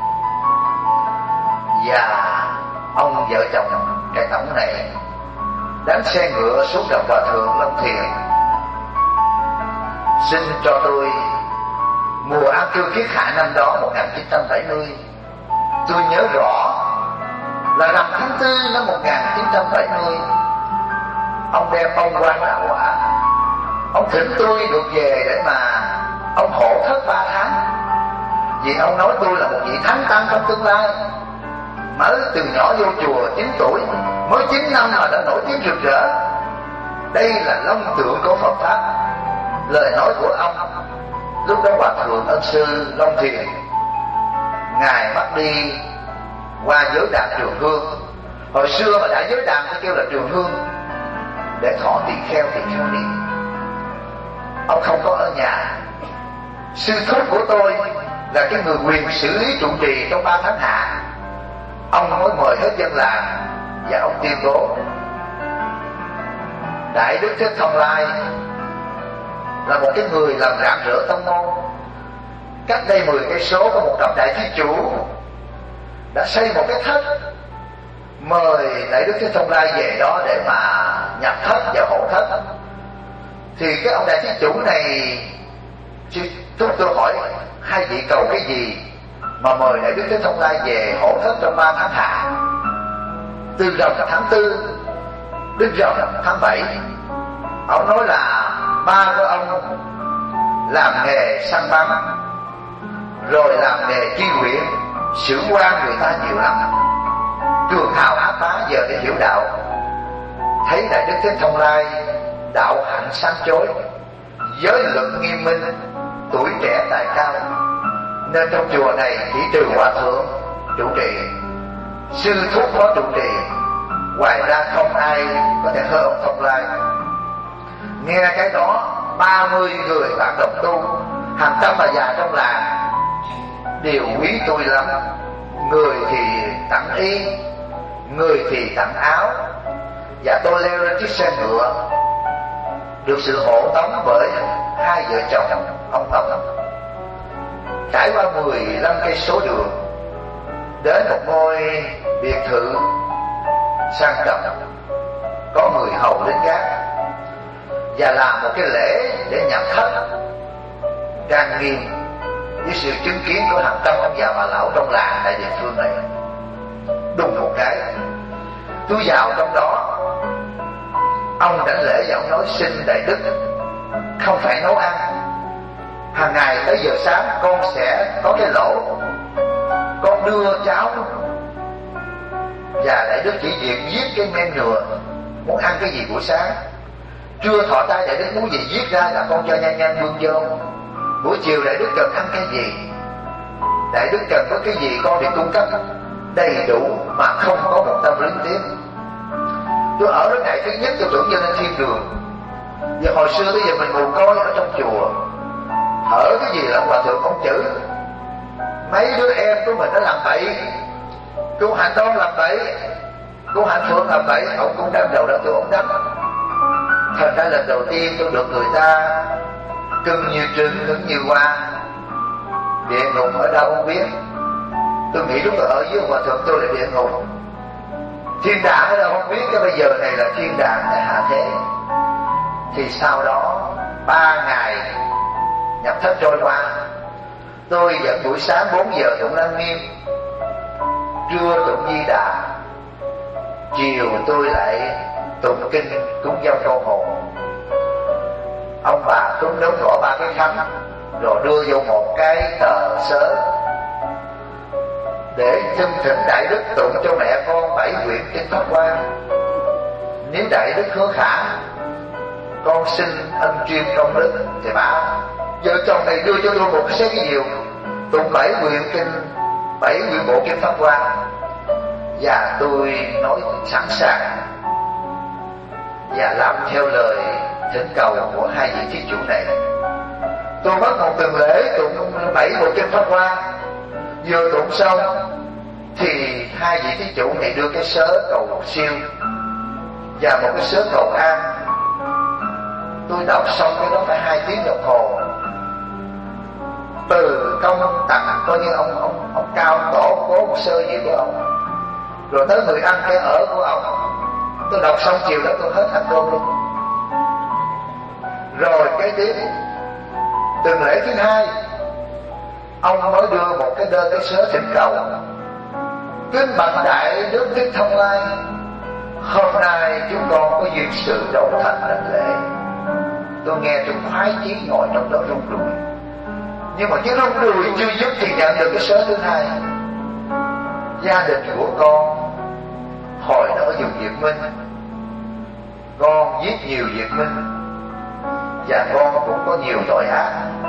Và ông vợ chồng cái tổng này đánh xe ngựa xuống gặp hòa thượng Long Thiền, xin cho tôi mùa An Cư Kiết Hạ năm đó 1970. Tôi nhớ rõ là rằm tháng 4 năm 1970, ông đem ông quan đạo quả, ông thỉnh tôi được về để mà ông hộ thất 3 tháng, vì ông nói tôi là một vị thánh tăng trong tương lai, mới từ nhỏ vô chùa 9 tuổi, mới 9 năm mà đã nổi tiếng rực rỡ. Đây là long tượng của Phật pháp. Lời nói của ông lúc đó hòa thượng ân sư Long Thiền, ngài bắt đi qua giới đàn Trường Hương. Hồi xưa mà đã giới đàn phải kêu là Trường Hương để thọ tỳ kheo đi. Ông không có ở nhà. Sư thúc của tôi là cái người quyền xử lý trụ trì trong 3 tháng hạ. Ông mới mời hết dân làng và ông tuyên bố Đại Đức Thích Thông Lai là một cái người làm rạng rỡ tông môn. Cách đây 10 cây số có một cặp đại thí chủ đã xây một cái thất, mời Đại Đức Thích Thông Lai về đó để mà nhập thất và hộ thất. Thì cái ông đại thí chủ này thúc tôi hỏi hai vị cầu cái gì mà mời Đại Đức Thế Thông Lai về hộ thất trong 3 tháng hạ, từ rằm tháng 4 đến rằm tháng 7. Ông nói là ba của ông làm nghề săn bắn, rồi làm nghề chi huyện, xử quan người ta nhiều lắm, cường hào ác bá. Giờ để hiểu đạo, thấy Đại Đức Thế Thông Lai đạo hạnh sáng chói, giới luật nghiêm minh, tuổi trẻ tài cao, nên trong chùa này chỉ trừ hòa thượng trụ trì, sư thúc phó trụ trì, ngoài ra không ai có thể hơn ông Thông Lai. Nghe cái đó 30 người bạn đồng tu, hàng trăm bà già trong làng đều quý tôi lắm. Người thì tặng y, người thì tặng áo, và tôi leo lên chiếc xe ngựa được sự hộ tống bởi hai vợ chồng ông Tổng, trải qua 15 cây số đường đến một ngôi biệt thự sang trọng, có người hầu đến gác, và làm một cái lễ để nhập thất trang nghiêm với sự chứng kiến của hàng trăm ông già bà lão trong làng tại địa phương này. Đùng một cái tôi vào trong đó, ông đảnh lễ và ông nói: xin Đại Đức không phải nấu ăn, hàng ngày tới giờ sáng con sẽ có cái lỗ, con đưa cháu, và Đại Đức chỉ việc viết cái menu muốn ăn cái gì buổi sáng. Trưa thọ trai Đại Đức muốn gì viết ra là con cho nhanh nhanh bưng vô. Buổi chiều Đại Đức cần ăn cái gì, Đại Đức cần có cái gì con thì cung cấp đầy đủ mà không có một tâm luyến tiếc. Tôi ở đó ngày thứ nhất tôi tưởng như lên thiên đường. Giờ hồi xưa tới giờ mình ngồi coi ở trong chùa, hở cái gì là ông hòa thượng ông chửi mấy đứa em của mình nó làm bậy, cô Hạnh Đoan làm bậy, cô Hạnh Phượng làm bậy, ông cũng đâm đầu đó tôi ông đâm. Thành ra lần đầu tiên tôi được người ta cưng như trứng hứng như hoa. Địa ngục ở đâu không biết. Tôi nghĩ lúc tôi ở dưới hòa thượng tôi là địa ngục. Thiên đàng ở đâu không biết, cái bây giờ này là thiên đàng tại hạ thế. Thì sau đó 3 ngày nhập thất trôi qua, tôi dẫn buổi sáng 4 giờ tụng Lăng Nghiêm, trưa tụng Di Đà, chiều tôi lại tụng kinh cúng dâng câu hồn. Ông bà cúng đống gõ 3 cái khánh, rồi đưa vô một cái tờ sớ để chân thỉnh đại đức tụng cho mẹ con 7 quyển kinh Pháp Hoa. Nếu đại đức hứa khả con xin ân chuyên công đức, thì bảo vợ chồng này đưa cho tôi một cái sách nhiều tụng 7 quyển kinh, 7 quyển bộ kinh Pháp Hoa. Và tôi nói sẵn sàng và làm theo lời thỉnh cầu của hai vị thí chủ này. Tôi mất một tuần lễ tụng 7 bộ kinh Pháp Hoa. Vừa tụng xong thì hai vị thí chủ này đưa cái sớ cầu siêu và một cái sớ cầu an. Tôi đọc xong cái đó phải 2 tiếng đồng hồ. Từ công tặng coi như ông cao tổ cố một sơ gì của ông, rồi tới người ăn cái ở của ông. Tôi đọc xong chiều đó tôi hết ăn cơm luôn. Rồi cái tiếp tuần lễ thứ 2 ông mới đưa một cái đơn cái sớ thỉnh cầu: kính bạch đại đức Thích Thông Lai, hôm nay chúng con có duyên sự đổ thành đảnh lễ. Tôi nghe tôi khoái chí ngồi trong đó rung đùi. Nhưng mà cái rung đùi chưa dứt thì nhận được cái sớ thứ 2. Gia đình của con hồi đó dùng Việt Minh, con giết nhiều Việt Minh và con cũng có nhiều tội ác,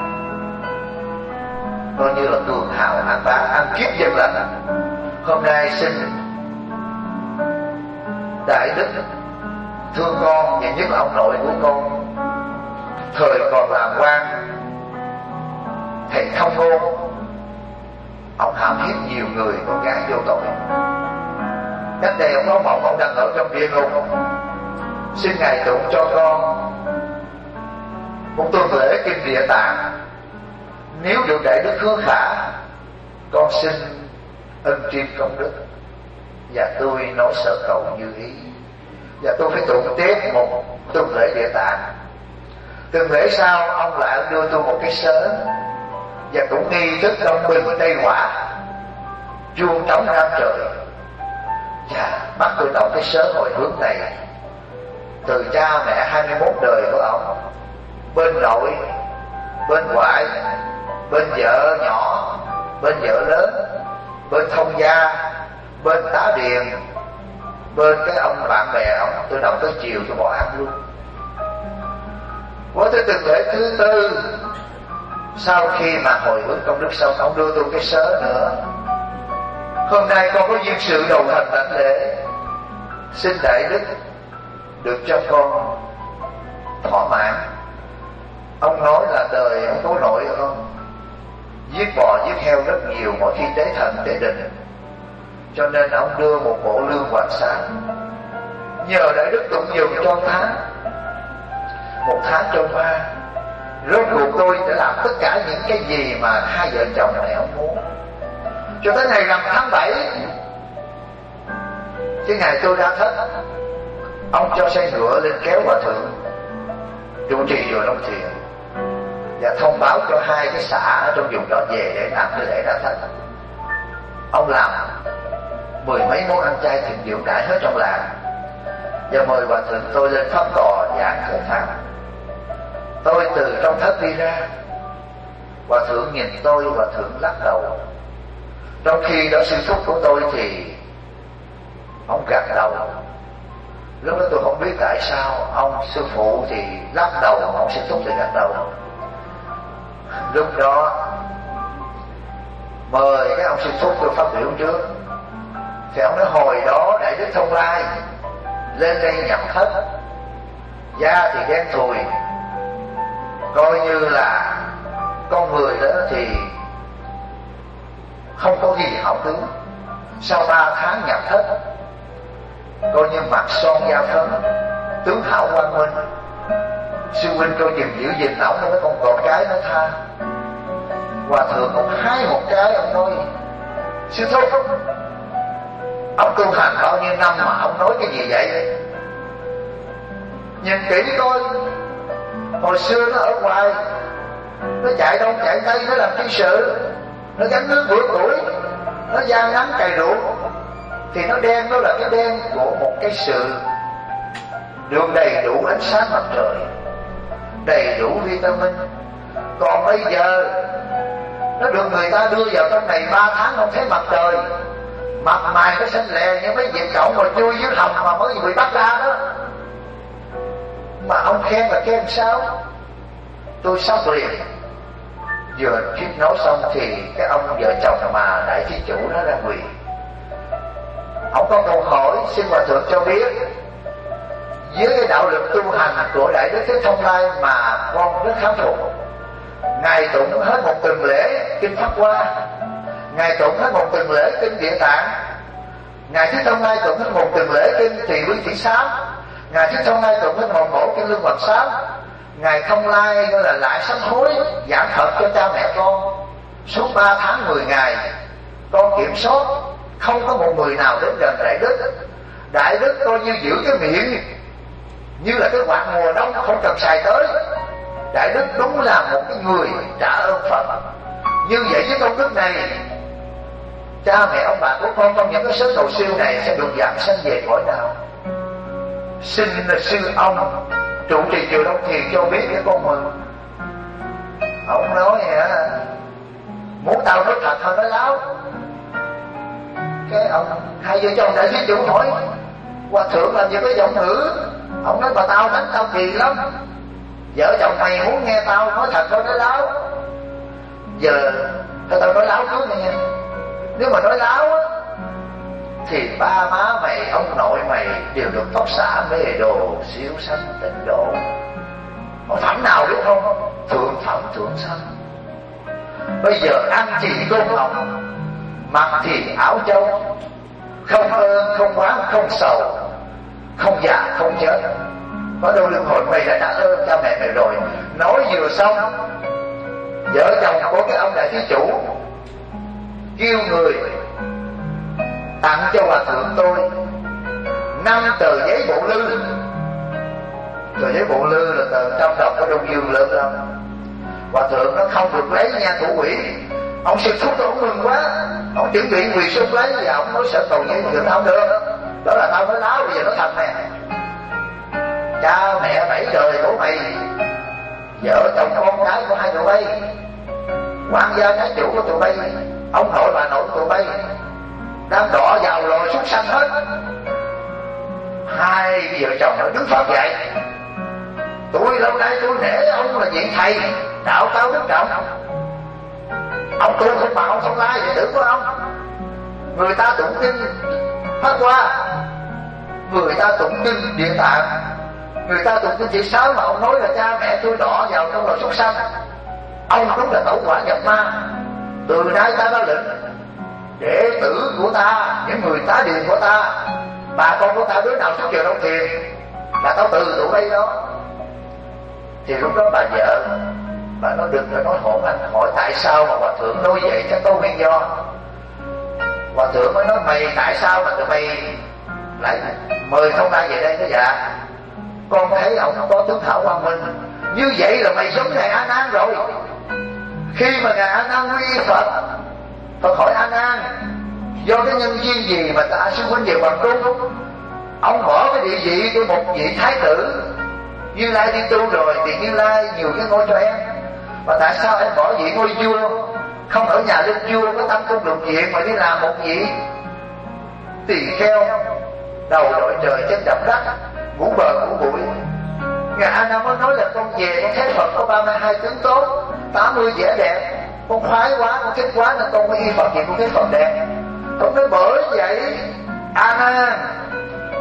coi như là cường hào ăn bá ăn kiếp dân lành. Hôm nay xin đại đức thương con, và nhất là ông nội của con, thời còn làm quan thầy Thông Ngôn, ông hãm hiếp nhiều người con gái vô tội. Cách đây ông nói mộng ông đang ở trong địa ngục, xin ngài tụng cho con một tuần lễ kinh Địa Tạng. Nếu được đại đức hứa khả, con xin ân chuyên công đức. Và tôi nói sở cầu như ý, và tôi phải tụng tiếp một tuần lễ Địa Tạng. Tuần lễ sau ông lại đưa tôi một cái sớ, và cũng nghi thức đông bình Tây Hỏa, chuông trống ra trời. Và bắt tôi đọc cái sớ hồi hướng này, từ cha mẹ 21 đời của ông, bên nội, bên ngoại, bên vợ nhỏ, bên vợ lớn, bên thông gia, bên tá điền, bên cái ông bạn bè ông. Tôi đọc tới chiều tôi bỏ ăn luôn. Qua tới tuần lễ thứ 4, sau khi mà hồi hướng công đức xong, ông đưa tôi cái sớ nữa: hôm nay con có duyên sự đầu thành đảnh lễ, xin đại đức được cho con thỏa mãn. Ông nói là đời ông có nội không, giết bò giết heo rất nhiều mỗi khi tế thần tế đình, cho nên ông đưa một bộ lương hoàng sa, nhờ đại đức tụng dùm cho tháng. 1 tháng trôi qua, rốt cuộc tôi đã làm tất cả những cái gì mà hai vợ chồng này ông muốn. Cho tới ngày rằm tháng 7, cái ngày tôi ra thất, ông cho xe ngựa lên kéo hòa thượng trụ trì chùa Long Thiền, và thông báo cho 2 cái xã ở trong vùng đó về để làm cái lễ ra thất. Ông làm 10 mấy món ăn chay thịnh diệu đãi hết trong làng, và mời hòa thượng tôi lên pháp tòa giảng khởi pháp. Tôi từ trong thất đi ra, hòa thượng nhìn tôi, hòa thượng lắc đầu. Trong khi đó sư thúc của tôi thì ông gật đầu. Lúc đó tôi không biết tại sao ông sư phụ thì lắc đầu, ông sư thúc thì gật đầu. Lúc đó mời cái ông sư thúc tôi phát biểu trước, thì ông nói hồi đó đại đức Thông Lai lên đây nhập thất, da thì đen thùi, coi như là con người đó thì không có gì hảo tướng. Sau 3 tháng nhập thất, coi như mặt son da phấn, tướng hảo quang minh. Sư huynh coi chừng giữ gìn ổng, nó con cọp cái nó tha. Hòa thượng ông hái một cái, ông nói: sư thúc, ông tu hành bao nhiêu năm mà ông nói cái gì vậy? Nhìn kỹ coi, hồi xưa nó ở ngoài, nó chạy đông chạy tây, nó làm cái sự, nó gánh nước bữa tuổi, nó gian nắng cày ruộng, thì nó đen, đó là cái đen của một cái sự được đầy đủ ánh sáng mặt trời, đầy đủ vitamin. Còn bây giờ nó được người ta đưa vào trong này 3 tháng không thấy mặt trời, mặt mày nó xanh lè như mấy việc cậu mà chui dưới hầm mà mới bị bắt ra đó. Mà ông khen là khen sao? Tôi sốc liền. Vừa thuyết nói xong thì cái ông vợ chồng mà đại thí chủ nó ra quỳ. Ông có câu hỏi xin hòa thượng cho biết, dưới cái đạo lực tu hành của Đại Đức Thế Thông Lai mà con rất khám phục, ngài tụng hết một tuần lễ kinh Pháp Hoa, ngài tụng hết một tuần lễ kinh Địa Tạng, ngài Thế Thông Lai tụng hết một tuần lễ kinh Tỳ Quý Thị Sám, ngài Thế Thông Lai tụng hết một bộ kinh Lương Vật Sám, ngài Thông Lai gọi là lại sám hối giảng Phật cho cha mẹ con. Suốt 3 tháng 10 ngày con kiểm soát, không có một người nào đến gần Đại Đức. Đại Đức coi như giữ cái miệng như là cái quạt mùa đông không cần xài tới. Đại Đức đúng là một cái người trả ơn Phật. Như vậy với công đức này, cha mẹ ông bà của con trong những cái sớ cầu siêu này sẽ được giảm sanh về cõi nào? Xin sư ông trụ trì Chùa Đông Thiền cho biết cái con mừng. Ông nói hả, muốn tao nói thật hơn nói láo. Cái ông hai vợ chồng đại thí chủ hỏi hòa thượng làm gì có giọng ngữ. Ông nói bà tao đánh tao kỳ lắm, vợ chồng mày muốn nghe tao nói thật hơn nói láo. Giờ tao nói láo trước nha. Nếu mà nói láo á thì ba má mày, ông nội mày đều được thoát xả mê đồ siêu sanh tịnh độ. Một phẩm nào biết không? Thượng phẩm thượng sanh. Bây giờ ăn thì cơm hồng, mặc thì áo châu, không ơn không oán không sầu, không già không chết. Có đâu luân hồi mày đã trả ơn cha mẹ mày rồi. Nói vừa xong, vợ chồng của cái ông đại thí chủ kêu người tặng cho hòa thượng tôi 5 tờ giấy bộ lư. Tờ giấy bộ lư là tờ 100 đồng có Đông Dương lớn lắm. Hòa thượng nó không được lấy nha thủ quỷ. Ông sư thúc tôi cũng mừng quá, ông chuẩn bị quỳ xuống lấy, và ông nói sợ tàu giấy thượng không được. Đó là tao nói láo, bây giờ nó thật nè. Cha mẹ 7 đời của mày, vợ chồng con cái của hai tụi bay, quan gia thái chủ của tụi bay, ông nội bà nội của tụi bay đang đọa vào lò súc sanh hết. Hai vợ chồng nó đứng phát dậy. Tôi lâu nay tôi nể ông là vị thầy đạo cao đức trọng. Ông tu không mà ông không lai đệ tử của ông. Người ta tụng kinh Pháp Hoa, người ta tụng kinh Địa Tạng, người ta tụng kinh Thị Sám, mà ông nói là cha mẹ tôi đọa vào trong lò súc sanh. Ông đúng là tẩu quả nhập ma. Từ nay ta ra lệnh đệ tử của ta, những người tá điền của ta, bà con của ta đứa nào xuất Chùa Đông Thiền là tao từ tụi đây đó. Thì lúc đó bà vợ bà nói đừng có nói hỗn anh, hỏi tại sao mà hòa thượng nói vậy cho tôi nguyên do. Hòa thượng mới nói mày tại sao mà tụi mày lại mời Thông Lai về đây? Thế dạ con thấy ông có tướng hảo quang minh, như vậy là mày giống ngài A Nan rồi. Khi mà ngài A Nan quy Phật, Phật hỏi A Nan do cái nhân duyên gì mà ta sư huynh về hoàng cung, ông bỏ cái địa vị của một vị thái tử. Như Lai đi tu rồi thì Như Lai nhiều cái ngôi cho em, mà tại sao em bỏ vị ngôi vua, không ở nhà lên vua có tâm cung được diện, mà đi làm một vị tỳ kheo đầu đội trời chân đập đất, ngủ bờ ngủ bụi. Ngài A Nan mới nói là con về con thấy Phật có 32 tướng tốt, 80 vẻ đẹp, con khoái quá, con thích quá nên con mới y Phật gì con thấy Phật đẹp. Con nói bởi vậy A Nan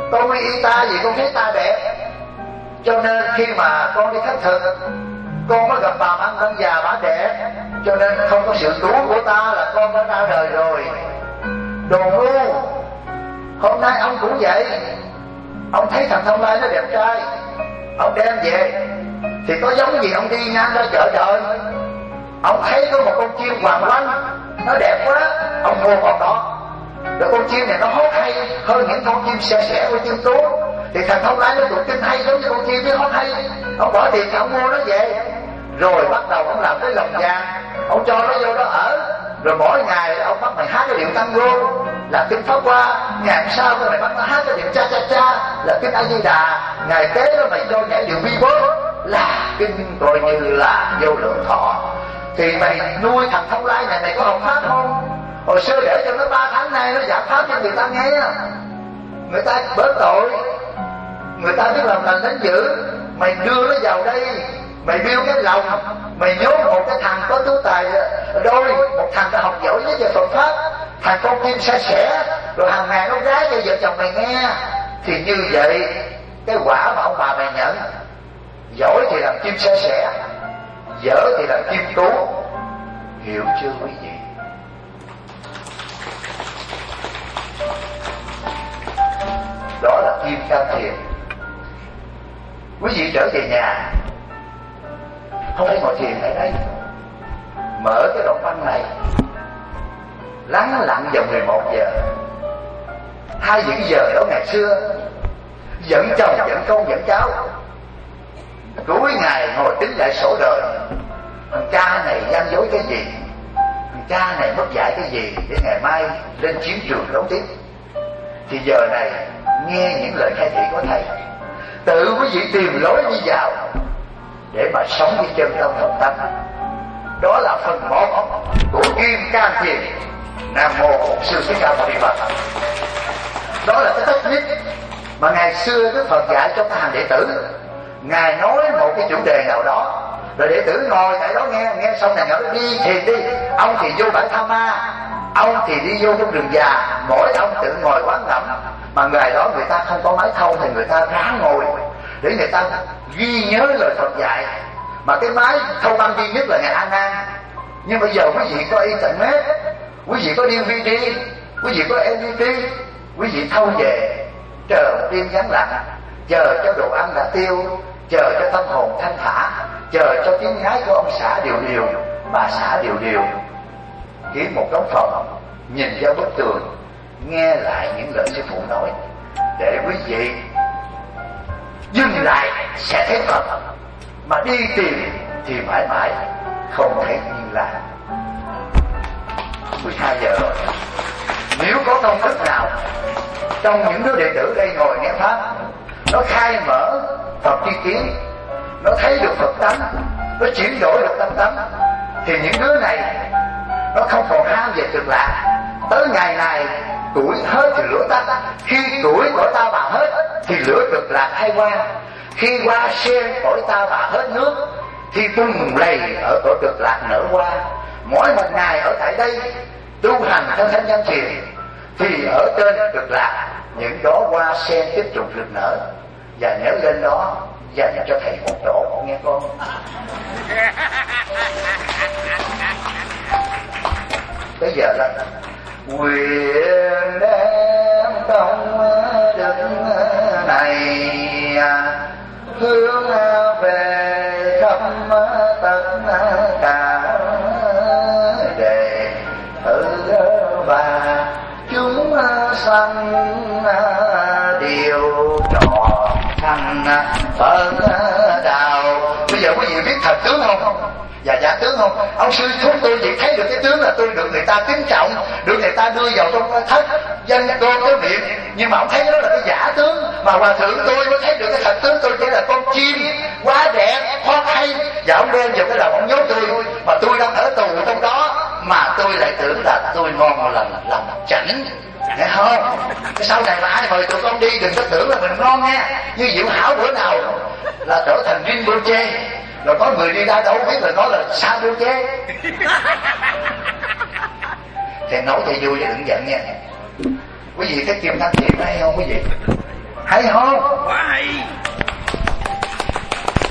Con quy y ta vì con thấy ta đẹp, cho nên khi mà con đi khất thực, con mới gặp bà Mãn Thân già bà đẹp, cho nên không có sự cứu của ta là con đã ra đời rồi. Đồ ngu. Hôm nay ông cũng vậy, ông thấy thằng Thông Lai nó đẹp trai, ông đem về thì có giống gì ông đi ngang ra chợ trời, ông thấy có một con chim hoàng oanh nó đẹp quá, ông mua con đó. Rồi con chim này nó hót hay hơn những con chim xe sẻ của chim tú, thì thằng Thông Lai nó tụng kinh hay giống như con chim nó hót hay, ông bỏ tiền ông mua nó về. Rồi bắt đầu ông làm cái lồng vàng, ông cho nó vô đó ở. Rồi mỗi ngày ông bắt mày hát cái điệu tango là kinh Pháp Hoa, ngày hôm sau mày bắt nó hát cái điệu cha cha cha là kinh A Di Đà, ngày kế đó mày cho nhảy điệu vi bố là kinh coi như là vô lượng thọ. Thì mày nuôi thằng Thông Lai này mày có học pháp không? Hồi xưa để cho nó 3 tháng nay nó giảng pháp cho người ta nghe, người ta bớt tội, người ta biết làm lành đến dữ. Mày đưa nó vào đây, mày biêu cái lòng, mày nhốt một cái thằng có tú tài đôi, một thằng đã học giỏi nhất về Phật pháp, thằng con kim xe sẻ, rồi hàng ngàn con gái cho vợ chồng mày nghe. Thì như vậy cái quả mà ông bà mày nhận, giỏi thì làm kim xe sẻ, dở thì làm kim tú. Hiểu chưa quý vị? Đó là kim can thiệp. Quý vị trở về nhà, không phải ngồi thiền ở đây, mở cái đoạn văn này, lắng lặng vào 11 giờ. Hai những giờ đó ngày xưa, dẫn chồng, dẫn con, dẫn cháu, cuối ngày ngồi tính lại sổ đời. Thằng cha này gian dối cái gì, thằng cha này mất dạy cái gì, để ngày mai lên chiến trường đấu tiếp. Thì giờ này nghe những lời khai thị của thầy, tự quý vị tìm lối đi vào để mà sống với chân tâm đồng tâm. Đó là phần 1 của Kim Can Thiền. Nam Mô Bổn Sư Thích Ca Mâu Ni Phật. Đó là cái technique mà ngày xưa Đức Phật dạy cho các hàng đệ tử. Ngài nói một cái chủ đề nào đó, rồi đệ tử ngồi tại đó nghe xong này nói đi thiền đi. Ông thì vô bãi Tha Ma, ông thì đi vô trong rừng già, mỗi ông tự ngồi quán ngẫm. Mà ngày đó người ta không có máy thâu thì người ta ráng ngồi để người ta ghi nhớ lời Phật dạy. Mà cái máy thâu băng duy nhất là Ngài A Nan. Nhưng bây giờ quý vị có internet, quý vị có DVD, quý vị có MVT, quý vị thâu về, chờ một đêm vắng lặng, chờ cho đồ ăn đã tiêu, chờ cho tâm hồn thanh thả, chờ cho tiếng ngái của ông xã điều điều, bà xã điều điều. Kiếm một đống phòng, nhìn vào bức tường, nghe lại những lời sư phụ nói, để quý vị dừng lại sẽ thấy Phật. Mà đi tìm thì mãi mãi không thấy Như Lai. 12 giờ rồi. Nếu có công đức nào trong những đứa đệ tử đây ngồi nghe pháp, nó khai mở Phật tri kiến, nó thấy được Phật tánh, nó chuyển đổi được tâm tánh, thì những đứa này nó không còn ham về cực lạc. Tới ngày này tuổi hết thì lửa tắt, khi tuổi của ta bà hết thì lửa cực lạc hay qua. Khi hoa sen cõi ta bà hết nước thì bùng lầy ở cõi cực lạc nở hoa. Mỗi một ngày ở tại đây tu hành theo thanh văn thiền, thì ở trên cực lạc những đóa hoa sen tiếp tục rực nở. Và nhớ lên đó dành cho thầy một chỗ, nghe con. Bây giờ là nguyện đem công đức này hướng về khắp tất cả đệ tử và chúng sanh đều trọn thành Phật đạo. Bây giờ quý vị biết thật tướng không? Dạ tướng không? Ông sư thúc tôi chỉ thấy được cái tướng là tôi được người ta kính trọng, được người ta đưa vào trong thất danh con cái miệng, nhưng mà ông thấy đó là cái giả tướng. Mà hòa thượng tôi mới thấy được cái thật tướng, tôi chỉ là con chim quá đẹp, khoan hay, và ông đem vào cái đầu ông nhốt tôi, mà tôi đang ở tù trong đó, mà tôi lại tưởng là tôi ngon làm chảnh. Nghe không? Cái sau này mà ai mời tụi con đi đừng có tưởng là mình ngon nha. Như Diệu Hảo bữa nào là trở thành Rinpoche, rồi có người đi ra đâu biết là nó là sao đâu chứ. Thầy nói thầy vui chứ đừng giận nha. Quý vị cái Kim Can Thiền hay không quý vị? Hay không? Quá hay.